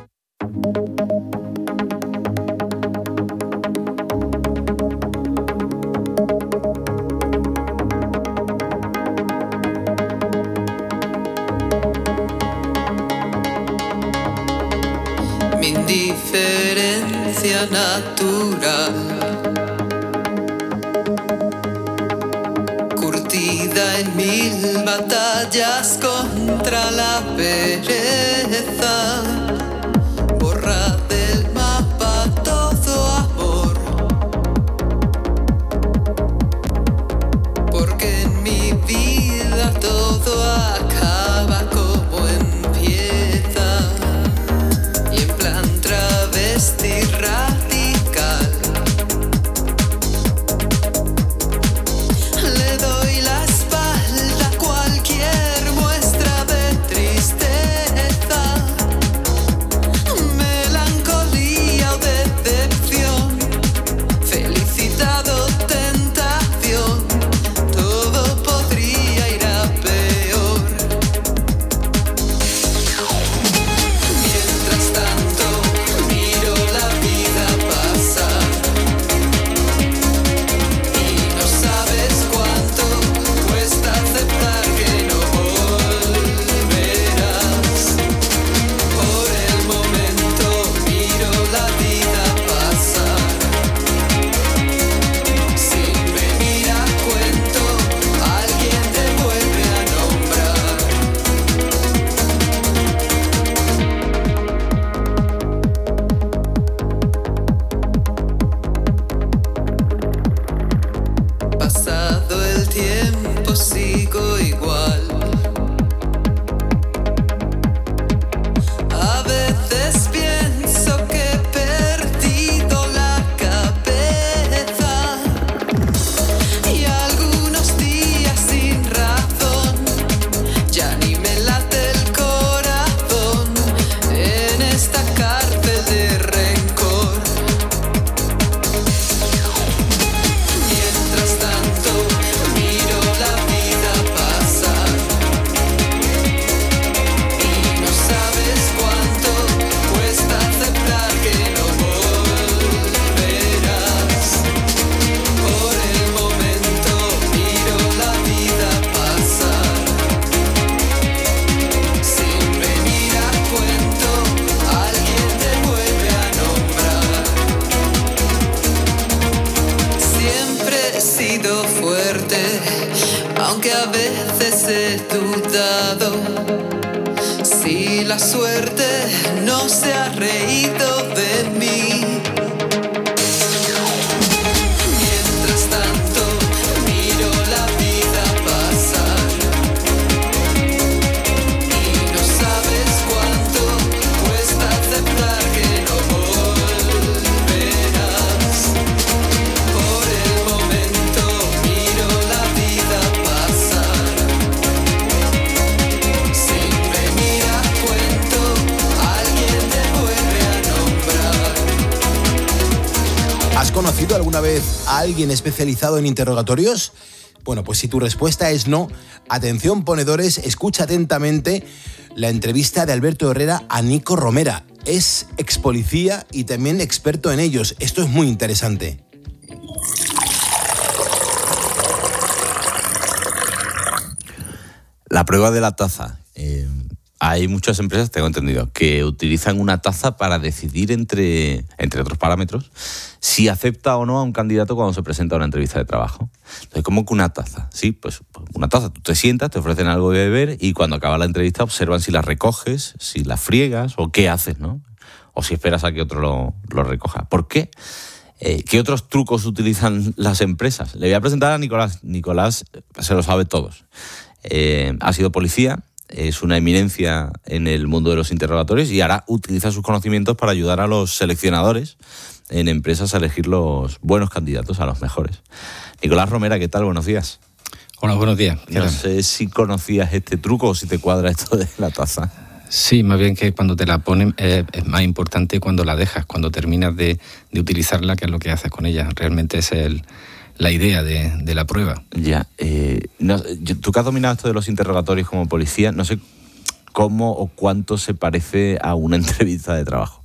Mi indiferencia natural, curtida en mil batallas contra la pereza, borra del mapa todo amor, porque en mi vida todo acaba como empieza, y en plan travesti radical le doy la espalda a cualquier muestra de tristeza. aunque a veces he dudado si la suerte no se ha reído de mí. Mientras tanto, miro la vida pasar y no sabes cuánto cuesta aceptar que no volverás. Por el momento, miro la vida pasar sin venir a cuento. Alguien te vuelve a nombrar. ¿Has conocido alguna vez a alguien especializado en interrogatorios? Bueno, pues si tu respuesta es no, atención ponedores, escucha atentamente la entrevista de Alberto Herrera a Nico Romera. Es ex policía y también experto en ellos. Esto es muy interesante. La prueba de la taza. Eh, hay muchas empresas, tengo entendido, que utilizan una taza para decidir, entre, entre otros parámetros, si acepta o no a un candidato cuando se presenta a una entrevista de trabajo. Entonces, ¿cómo que una taza? Sí, pues una taza. Tú te sientas, te ofrecen algo de beber y cuando acaba la entrevista observan si la recoges, si la friegas o qué haces, ¿no? O si esperas a que otro lo, lo recoja. ¿Por qué? Eh, ¿Qué otros trucos utilizan las empresas? Le voy a presentar a Nicolás. Nicolás se lo sabe todos. Eh, ha sido policía, es una eminencia en el mundo de los interrogatorios y ahora utiliza sus conocimientos para ayudar a los seleccionadores en empresas a elegir los buenos candidatos, a los mejores. Nicolás Romera, ¿qué tal? Buenos días. Hola, buenos días. No tal? sé si conocías este truco o si te cuadra esto de la taza. Sí, más bien que cuando te la ponen eh, es más importante cuando la dejas, cuando terminas de, de utilizarla, que es lo que haces con ella. Realmente es el, la idea de, de la prueba. Ya, eh, no, yo, tú que has dominado esto de los interrogatorios como policía, no sé cómo o cuánto se parece a una entrevista de trabajo.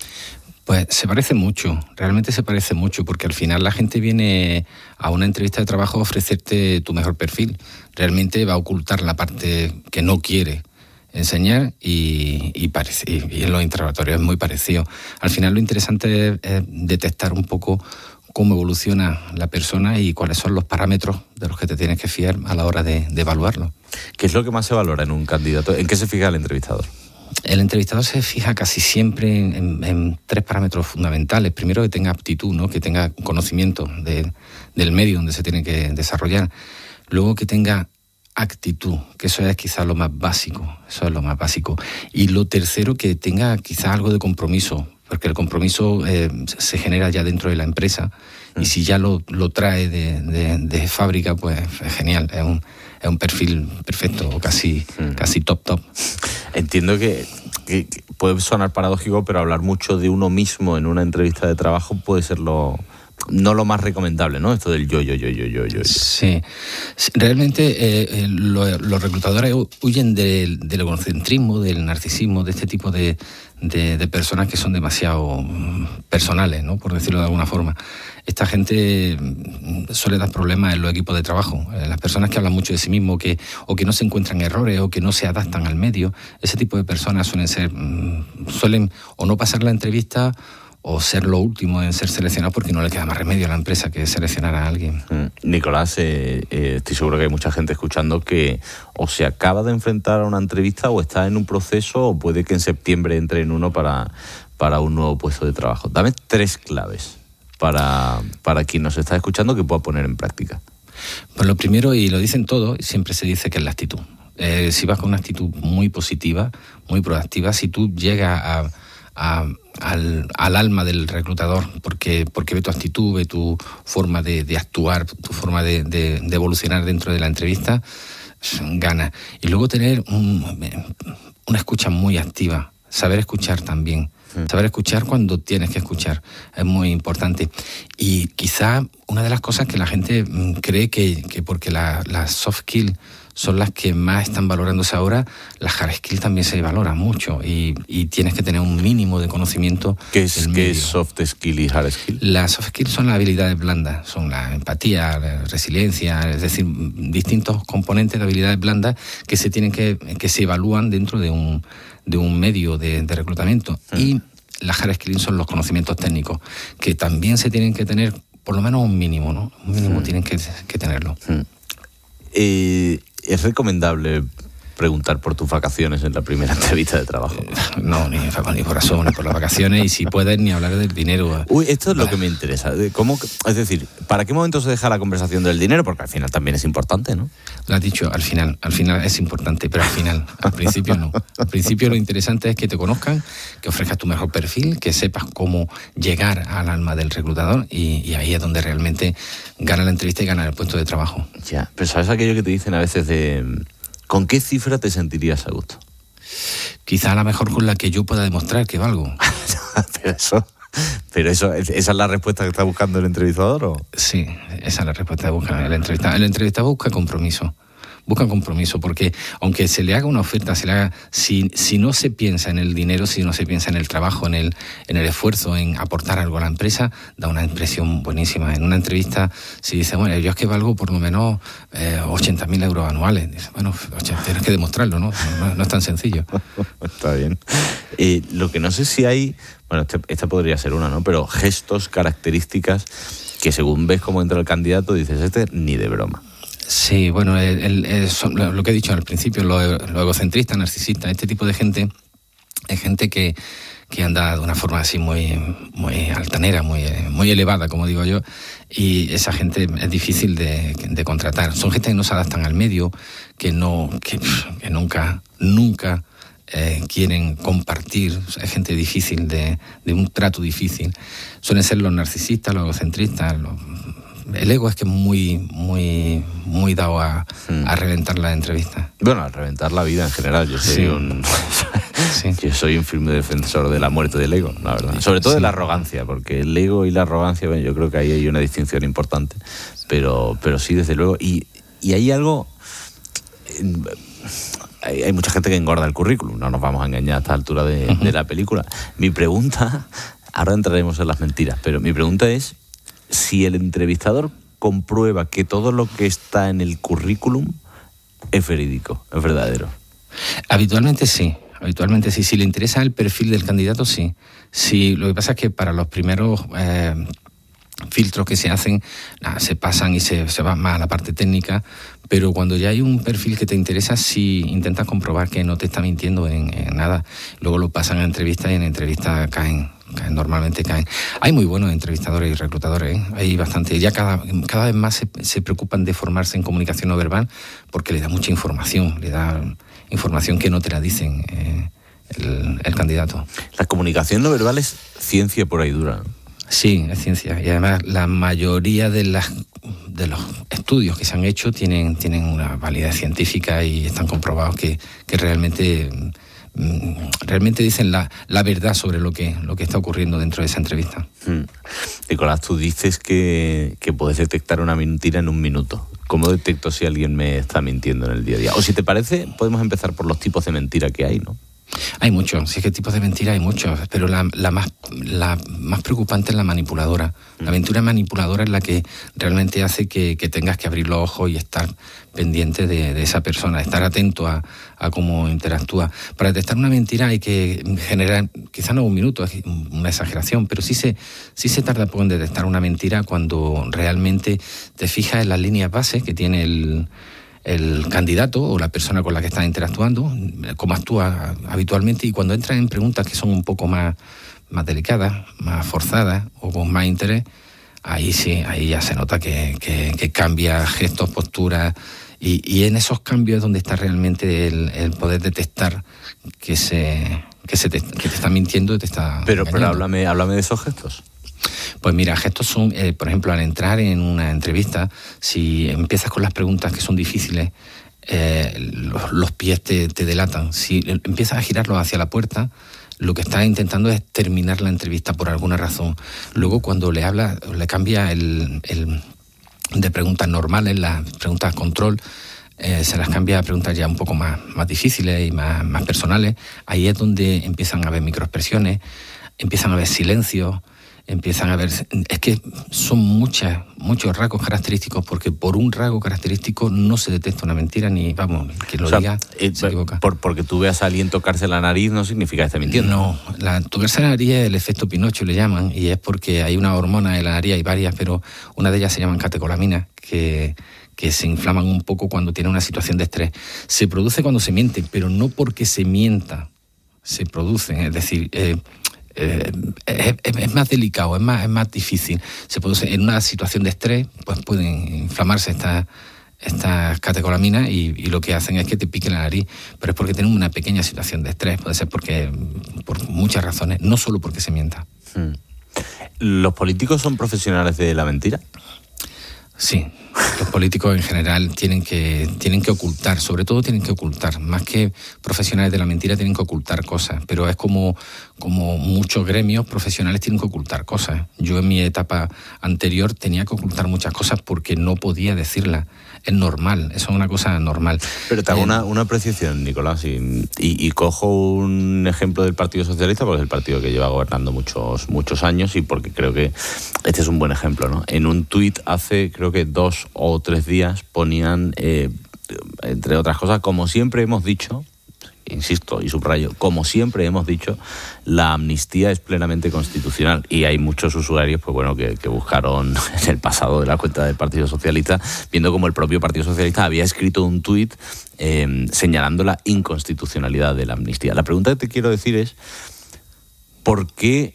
Pues se parece mucho, realmente se parece mucho, porque al final la gente viene a una entrevista de trabajo a ofrecerte tu mejor perfil. Realmente va a ocultar la parte que no quiere enseñar y, y, parece, y en los interrogatorios es muy parecido. Al final lo interesante es, es detectar un poco cómo evoluciona la persona y cuáles son los parámetros de los que te tienes que fiar a la hora de, de evaluarlo. ¿Qué es lo que más se valora en un candidato? ¿En qué se fija el entrevistador? El entrevistador se fija casi siempre en, en, en tres parámetros fundamentales. Primero, que tenga aptitud, ¿no? Que tenga conocimiento de, del medio donde se tiene que desarrollar. Luego, que tenga actitud, que eso es quizás lo más básico. Eso es lo más básico. Y lo tercero, que tenga quizás algo de compromiso, porque el compromiso eh, se genera ya dentro de la empresa y si ya lo, lo trae de, de, de fábrica, pues es genial, es un, es un perfil perfecto, o casi, mm. casi top top. Entiendo que, que, que puede sonar paradójico, pero hablar mucho de uno mismo en una entrevista de trabajo puede ser lo... no lo más recomendable, ¿no? Esto del yo, yo, yo, yo, yo, yo. Sí. Realmente eh, lo, los reclutadores huyen del, del egocentrismo, del narcisismo, de este tipo de, de, de personas que son demasiado personales, ¿no? Por decirlo de alguna forma. Esta gente suele dar problemas en los equipos de trabajo. Las personas que hablan mucho de sí mismos, que, o que no se encuentran errores, o que no se adaptan al medio, ese tipo de personas suelen ser, suelen o no pasar la entrevista o ser lo último en ser seleccionado porque no le queda más remedio a la empresa que seleccionar a alguien. Mm. Nicolás, eh, eh, estoy seguro que hay mucha gente escuchando que o se acaba de enfrentar a una entrevista o está en un proceso o puede que en septiembre entre en uno para, para un nuevo puesto de trabajo. Dame tres claves para, para quien nos está escuchando que pueda poner en práctica. Pues lo primero, y lo dicen todos, siempre se dice que es la actitud. Eh, si vas con una actitud muy positiva, muy proactiva, si tú llegas a A, al, al alma del reclutador porque, porque ve tu actitud, ve tu forma de, de actuar, tu forma de, de, de evolucionar dentro de la entrevista, gana. Y luego tener un, una escucha muy activa, saber escuchar también, mm. saber escuchar cuando tienes que escuchar, es muy importante. Y quizá una de las cosas que la gente cree que, que porque la, la soft skill son las que más están valorándose ahora, las hard skills también se valoran mucho y, y tienes que tener un mínimo de conocimiento. ¿Qué es, ¿qué es soft skill y hard skill? Las soft skills son las habilidades blandas, son la empatía, la resiliencia, es decir, distintos componentes de habilidades blandas que se tienen que, que se evalúan dentro de un, de un medio de, de reclutamiento. Mm. Y las hard skills son los conocimientos técnicos, que también se tienen que tener por lo menos un mínimo, ¿no? Un mínimo mm. tienen que, que tenerlo. Mm. Eh, ¿Es recomendable preguntar por tus vacaciones en la primera entrevista de trabajo? No, ni, ni por eso, ni por las vacaciones, y si puedes ni hablar del dinero. Uy, esto es lo que me interesa. ¿Cómo, es decir, ¿para qué momento se deja la conversación del dinero? Porque al final también es importante, ¿no? Lo has dicho, al final, al final es importante, pero al final, al principio no. Al principio lo interesante es que te conozcan, que ofrezcas tu mejor perfil, que sepas cómo llegar al alma del reclutador, y, y ahí es donde realmente gana la entrevista y gana el puesto de trabajo. Ya, pero ¿sabes aquello que te dicen a veces de con qué cifra te sentirías a gusto? Quizá a lo mejor con la que yo pueda demostrar que valgo. pero eso, pero eso, ¿esa es la respuesta que está buscando el entrevistador? ¿O? Sí, esa es la respuesta que busca el entrevistador. El entrevistador busca compromiso. Busca compromiso, porque aunque se le haga una oferta, se le haga, si, si no se piensa en el dinero, si no se piensa en el trabajo, en el, en el esfuerzo, en aportar algo a la empresa, da una impresión buenísima. En una entrevista, si dice, bueno, yo es que valgo por lo menos eh, ochenta mil euros anuales, dice, bueno, tienes que demostrarlo, ¿no? No, no es tan sencillo. Está bien. Eh, lo que no sé si hay, bueno, este, esta podría ser una, ¿no? Pero gestos, características, que según ves cómo entra el candidato, dices, este ni de broma. Sí, bueno, el, el, el, lo que he dicho al principio, lo, lo egocentrista, narcisista, este tipo de gente es gente que, que anda de una forma así muy, muy altanera, muy, muy elevada, como digo yo, y esa gente es difícil de, de contratar. Son gente que no se adaptan al medio, que no, que, que nunca, nunca eh, quieren compartir, es gente difícil, de, de un trato difícil. Suelen ser los narcisistas, los egocentristas, los... El ego es que es muy, muy, muy dado a, hmm. a reventar la entrevista. Bueno, a reventar la vida en general. Yo soy sí. un sí. yo soy un firme defensor de la muerte del ego, la verdad. Sobre todo sí. de la arrogancia, porque el ego y la arrogancia, bueno, yo creo que ahí hay una distinción importante. Pero, pero sí, desde luego. Y, y hay algo. Hay, hay mucha gente que engorda el currículum. No nos vamos a engañar a esta altura de, uh-huh. de la película. Mi pregunta, ahora entraremos en las mentiras, pero mi pregunta es: si el entrevistador comprueba que todo lo que está en el currículum es verídico, es verdadero. Habitualmente sí, habitualmente sí. Si le interesa el perfil del candidato, sí. Sí, lo que pasa es que para los primeros eh, filtros que se hacen, nada, se pasan y se, se van más a la parte técnica, pero cuando ya hay un perfil que te interesa, sí intentas comprobar que no te está mintiendo en, en nada. Luego lo pasan a entrevistas y en entrevistas caen. Normalmente caen. Hay muy buenos entrevistadores y reclutadores, ¿eh? Hay bastante. Ya cada, cada vez más se, se preocupan de formarse en comunicación no verbal porque le da mucha información, le da información que no te la dicen eh, el, el candidato. La comunicación no verbal es ciencia pura y dura, ¿no? Sí, es ciencia. Y además la mayoría de las de los estudios que se han hecho tienen, tienen una validez científica y están comprobados que, que realmente... realmente dicen la, la verdad sobre lo que, lo que está ocurriendo dentro de esa entrevista. Hmm. Nicolás, tú dices que, que puedes detectar una mentira en un minuto. ¿Cómo detecto si alguien me está mintiendo en el día a día? O si te parece, podemos empezar por los tipos de mentira que hay, ¿no? Hay muchos, sí que tipos de mentira hay muchos, pero la, la, más, la más preocupante es la manipuladora. La mentira manipuladora es la que realmente hace que, que tengas que abrir los ojos y estar pendiente de, de esa persona, estar atento a, a cómo interactúa. Para detectar una mentira hay que generar, quizá no un minuto, es una exageración, pero sí se, sí se tarda poco en detectar una mentira cuando realmente te fijas en las líneas bases que tiene el... el candidato o la persona con la que estás interactuando, cómo actúa habitualmente, y cuando entran en preguntas que son un poco más, más delicadas, más forzadas o con más interés, ahí sí, ahí ya se nota que, que, que cambia gestos, posturas, y, y en esos cambios es donde está realmente el, el poder detectar que se que se te, que te está mintiendo y te está Pero, engañando. pero háblame, háblame de esos gestos. Pues mira, gestos son, eh, por ejemplo, al entrar en una entrevista, si empiezas con las preguntas que son difíciles, eh, los, los pies te, te delatan. Si empiezas a girarlos hacia la puerta, lo que estás intentando es terminar la entrevista por alguna razón. Luego, cuando le hablas, le cambia el, el de preguntas normales, las preguntas control, eh, se las cambia a preguntas ya un poco más, más difíciles y más, más personales. Ahí es donde empiezan a haber microexpresiones, empiezan a haber silencios, empiezan a ver, es que son muchas, muchos rasgos característicos, porque por un rasgo característico no se detecta una mentira, ni, vamos, quien lo o sea, diga eh, se equivoca. Por, porque tú veas a alguien tocarse la nariz no significa que esté mintiendo. No, la, tocarse la nariz es el efecto Pinocho, le llaman, y es porque hay una hormona en la nariz, hay varias, pero una de ellas se llaman catecolaminas, que, que se inflaman un poco cuando tienen una situación de estrés. Se produce cuando se miente, pero no porque se mienta, se producen, es decir... Eh, Eh, es, es más delicado, es más, es más difícil. Se produce en una situación de estrés, pues pueden inflamarse estas estas catecolaminas y, y lo que hacen es que te piquen la nariz, pero es porque tienen una pequeña situación de estrés, puede ser porque por muchas razones, no solo porque se mienta. Hmm. ¿Los políticos son profesionales de la mentira? Sí, los políticos en general tienen que, tienen que ocultar, sobre todo tienen que ocultar, más que profesionales de la mentira tienen que ocultar cosas, pero es como, como muchos gremios profesionales tienen que ocultar cosas. Yo en mi etapa anterior tenía que ocultar muchas cosas porque no podía decirlas. Es normal, eso es una cosa normal. Pero te hago eh, una, una apreciación, Nicolás, y, y, y cojo un ejemplo del Partido Socialista, porque es el partido que lleva gobernando muchos, muchos años y porque creo que este es un buen ejemplo, ¿no? En un tuit hace, creo que dos o tres días, ponían, eh, entre otras cosas, como siempre hemos dicho, insisto y subrayo, como siempre hemos dicho, la amnistía es plenamente constitucional y hay muchos usuarios pues bueno que, que buscaron en el pasado de la cuenta del Partido Socialista, viendo como el propio Partido Socialista había escrito un tuit eh, señalando la inconstitucionalidad de la amnistía. La pregunta que te quiero decir es ¿por qué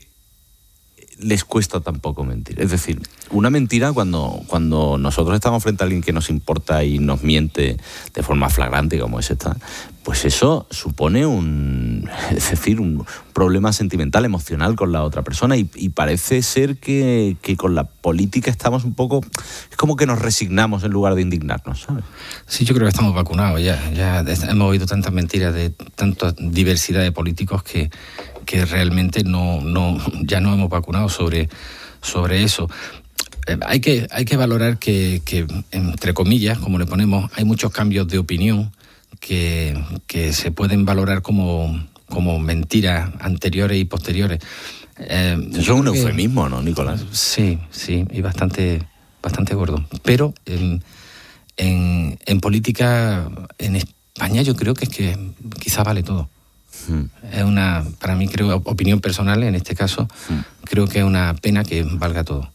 les cuesta tan poco mentir? Es decir, una mentira cuando, cuando nosotros estamos frente a alguien que nos importa y nos miente de forma flagrante como es esta, pues eso supone un, es decir, un problema sentimental, emocional con la otra persona y, y parece ser que, que con la política estamos un poco, es como que nos resignamos en lugar de indignarnos, ¿sabes? Sí, yo creo que estamos vacunados ya, ya hemos oído tantas mentiras de tanta diversidad de políticos que que realmente no, no, ya no hemos vacunado sobre, sobre eso. Eh, hay que, hay que valorar que, que, entre comillas, como le ponemos, hay muchos cambios de opinión que, que se pueden valorar como, como mentiras anteriores y posteriores. Eh, eso es un eufemismo, ¿no, Nicolás? Sí, sí, y bastante, bastante gordo. Pero en, en, en política, en España yo creo que es que quizá vale todo. Es una, para mí, creo, opinión personal en este caso, creo que es una pena que valga todo.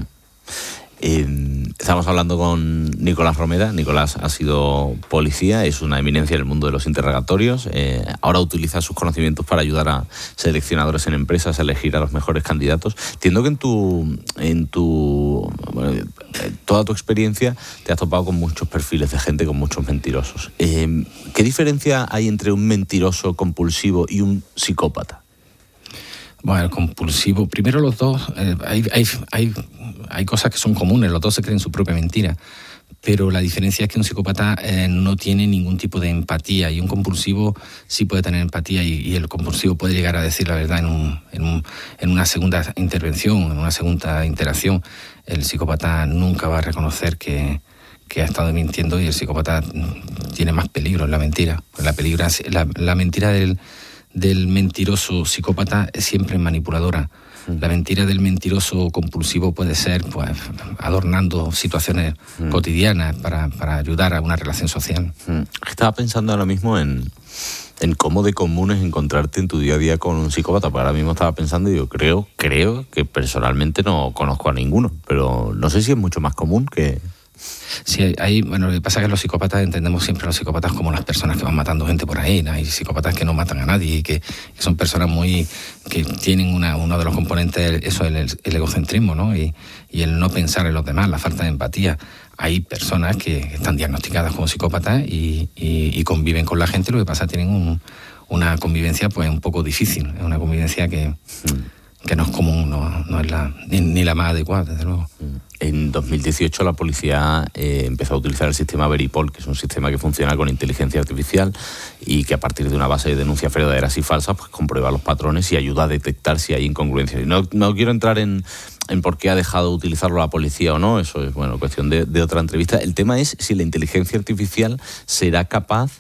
Eh, estamos hablando con Nicolás Romera. Nicolás ha sido policía, es una eminencia en el mundo de los interrogatorios. Eh, ahora utiliza sus conocimientos para ayudar a seleccionadores en empresas a elegir a los mejores candidatos. Entiendo que en tu, en tu bueno, toda tu experiencia te has topado con muchos perfiles de gente, con muchos mentirosos. Eh, ¿Qué diferencia hay entre un mentiroso compulsivo y un psicópata? Bueno, el compulsivo, primero los dos, eh, hay, hay, hay, hay cosas que son comunes, los dos se creen su propia mentira, pero la diferencia es que un psicópata eh, no tiene ningún tipo de empatía y un compulsivo sí puede tener empatía y, y el compulsivo puede llegar a decir la verdad en, un, en, un, en una segunda intervención, en una segunda interacción. El psicópata nunca va a reconocer que, que ha estado mintiendo y el psicópata tiene más peligro en la mentira. La, peligra, la, la mentira del... del mentiroso psicópata es siempre manipuladora. La mentira del mentiroso compulsivo puede ser pues adornando situaciones mm. cotidianas para, para ayudar a una relación social. Mm. Estaba pensando ahora mismo en, en cómo de común es encontrarte en tu día a día con un psicópata, porque ahora mismo estaba pensando y yo creo, creo que personalmente no conozco a ninguno, pero no sé si es mucho más común que... Sí, hay, bueno, lo que pasa es que los psicópatas entendemos siempre a los psicópatas como las personas que van matando gente por ahí, ¿no? Hay psicópatas que no matan a nadie y que, que son personas muy que tienen una, uno de los componentes, eso el, el egocentrismo, ¿no? Y, y el no pensar en los demás, la falta de empatía. Hay personas que están diagnosticadas como psicópatas y, y, y conviven con la gente, lo que pasa es que tienen un, una convivencia pues un poco difícil, es una convivencia que... Mm. que no es común, no, no es la, ni, ni la más adecuada, desde luego. En dos mil dieciocho la policía eh, empezó a utilizar el sistema Veripol, que es un sistema que funciona con inteligencia artificial y que a partir de una base de denuncias verdaderas y falsas pues comprueba los patrones y ayuda a detectar si hay incongruencias. Y no, no quiero entrar en, en por qué ha dejado de utilizarlo la policía o no, eso es bueno cuestión de, de otra entrevista. El tema es si la inteligencia artificial será capaz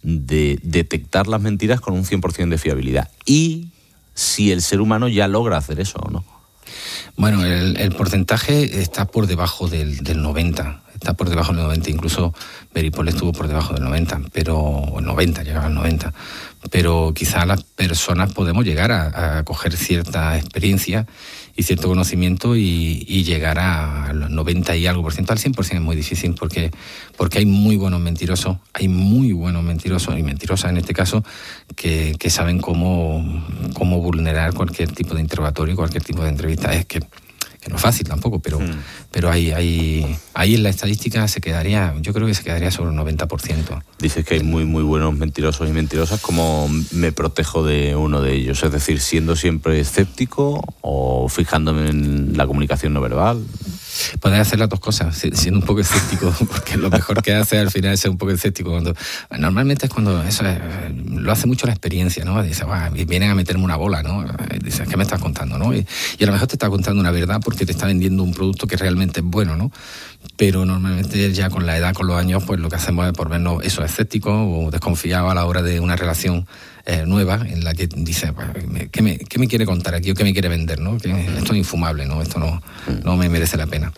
de detectar las mentiras con un cien por ciento de fiabilidad y si el ser humano ya logra hacer eso o no. Bueno, el, el porcentaje está por debajo del, del noventa. está por debajo del noventa, incluso Veripol estuvo por debajo del noventa, pero o el noventa, llegaba al noventa, pero quizá las personas podemos llegar a, a coger cierta experiencia y cierto conocimiento y, y llegar a los noventa y algo por ciento. Al cien por ciento es muy difícil porque, porque hay muy buenos mentirosos, hay muy buenos mentirosos y mentirosas en este caso que, que saben cómo, cómo vulnerar cualquier tipo de interrogatorio, cualquier tipo de entrevista. Es que que no es fácil tampoco, pero, mm. pero ahí, ahí, ahí en la estadística se quedaría, yo creo que se quedaría sobre el noventa por ciento. Dices que hay muy muy buenos mentirosos y mentirosas. ¿Cómo me protejo de uno de ellos? Es decir, siendo siempre escéptico o fijándome en la comunicación no verbal. Poder hacer las dos cosas, siendo un poco escéptico, porque lo mejor que hace al final es ser un poco escéptico. Cuando, normalmente es cuando eso es, lo hace mucho la experiencia, ¿no? Dice, bah, vienen a meterme una bola, ¿no? Dices, ¿qué me estás contando, no? Y, y a lo mejor te está contando una verdad porque te está vendiendo un producto que realmente es bueno, ¿no? Pero normalmente ya con la edad, con los años, pues lo que hacemos es por vernos eso, escéptico o desconfiado a la hora de una relación eh, nueva en la que dice, ¿qué me, qué me quiere contar aquí o qué me quiere vender, ¿no? Que esto es infumable, ¿no? Esto no, no me merece la pena.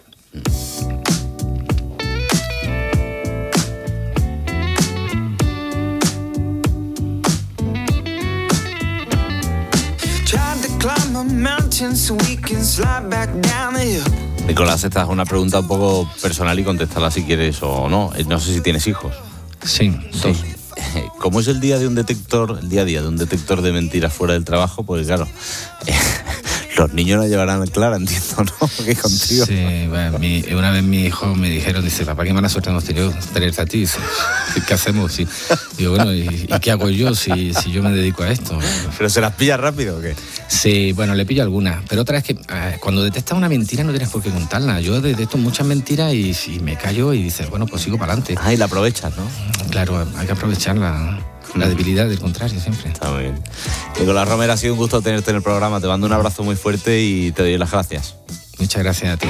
Nicolás, esta es una pregunta un poco personal y contéstala si quieres o no. No sé si tienes hijos. Sí, dos. ¿Cómo es el día de un detector, el día a día de un detector de mentiras fuera del trabajo? Pues claro, eh, los niños la llevarán clara, entiendo, ¿no? Que contigo. Sí, bueno, mi, una vez mi hijo me dijeron, dice, papá, qué mala suerte hemos tenido tenerte a ti. Dice, ¿qué hacemos? Y, digo, bueno, ¿y, ¿y qué hago yo si, si yo me dedico a esto? ¿Pero se las pilla rápido o qué? Sí, bueno, le pillo algunas, pero otra es que eh, cuando detectas una mentira no tienes por qué contarla. Yo detecto muchas mentiras y, y me callo y dices, bueno, pues sigo para adelante. Ah, y la aprovechas, ¿no? Claro, hay que aprovechar la, la debilidad del contrario siempre. Está muy bien. Nicolás Romero, ha sido un gusto tenerte en el programa. Te mando un abrazo muy fuerte y te doy las gracias. Muchas gracias a ti.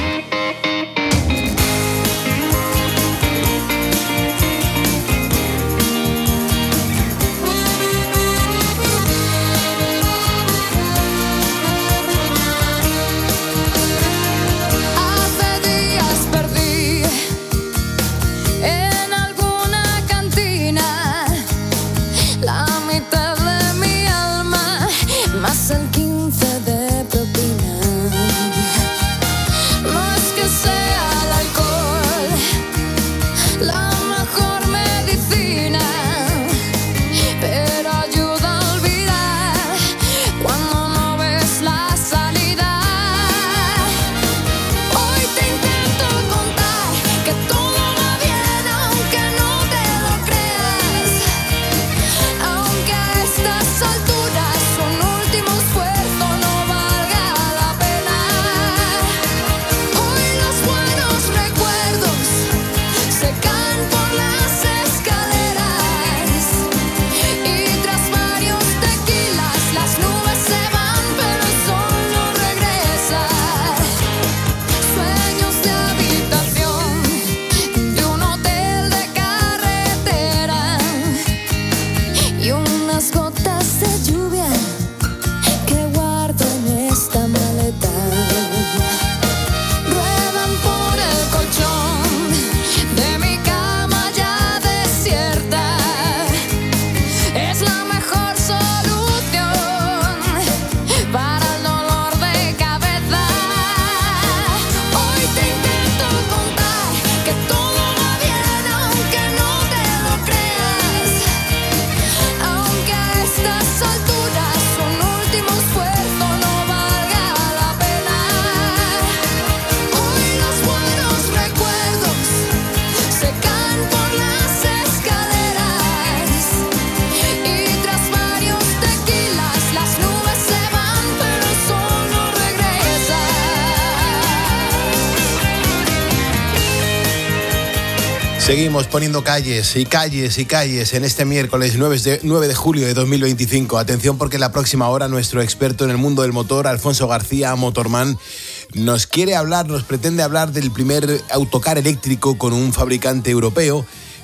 Seguimos poniendo calles y calles y calles en este miércoles nueve de julio de dos mil veinticinco. Atención porque en la próxima hora nuestro experto en el mundo del motor, Alfonso García, Motorman, nos quiere hablar, nos pretende hablar del primer autocar eléctrico con un fabricante europeo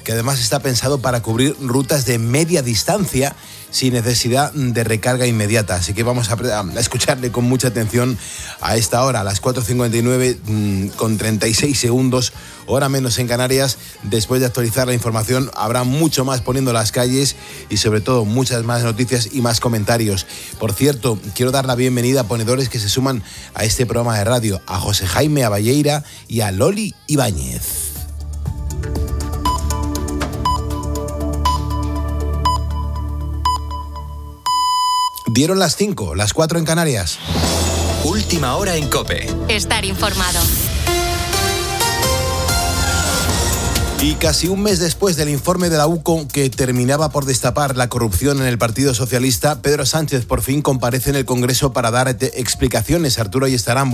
que además está pensado para cubrir rutas de media distancia sin necesidad de recarga inmediata. Así que vamos a, a escucharle con mucha atención a esta hora, a las cuatro cincuenta y nueve mmm, con treinta y seis segundos, hora menos en Canarias. Después de actualizar la información, habrá mucho más poniendo las calles y sobre todo muchas más noticias y más comentarios. Por cierto, quiero dar la bienvenida a ponedores que se suman a este programa de radio, a José Jaime Aballeira y a Loli Ibáñez. Dieron las cinco, las cuatro en Canarias. Última hora en COPE. Estar informado. Y casi un mes después del informe de la U C O que terminaba por destapar la corrupción en el Partido Socialista, Pedro Sánchez por fin comparece en el Congreso para dar explicaciones. Arturo Ayestarán,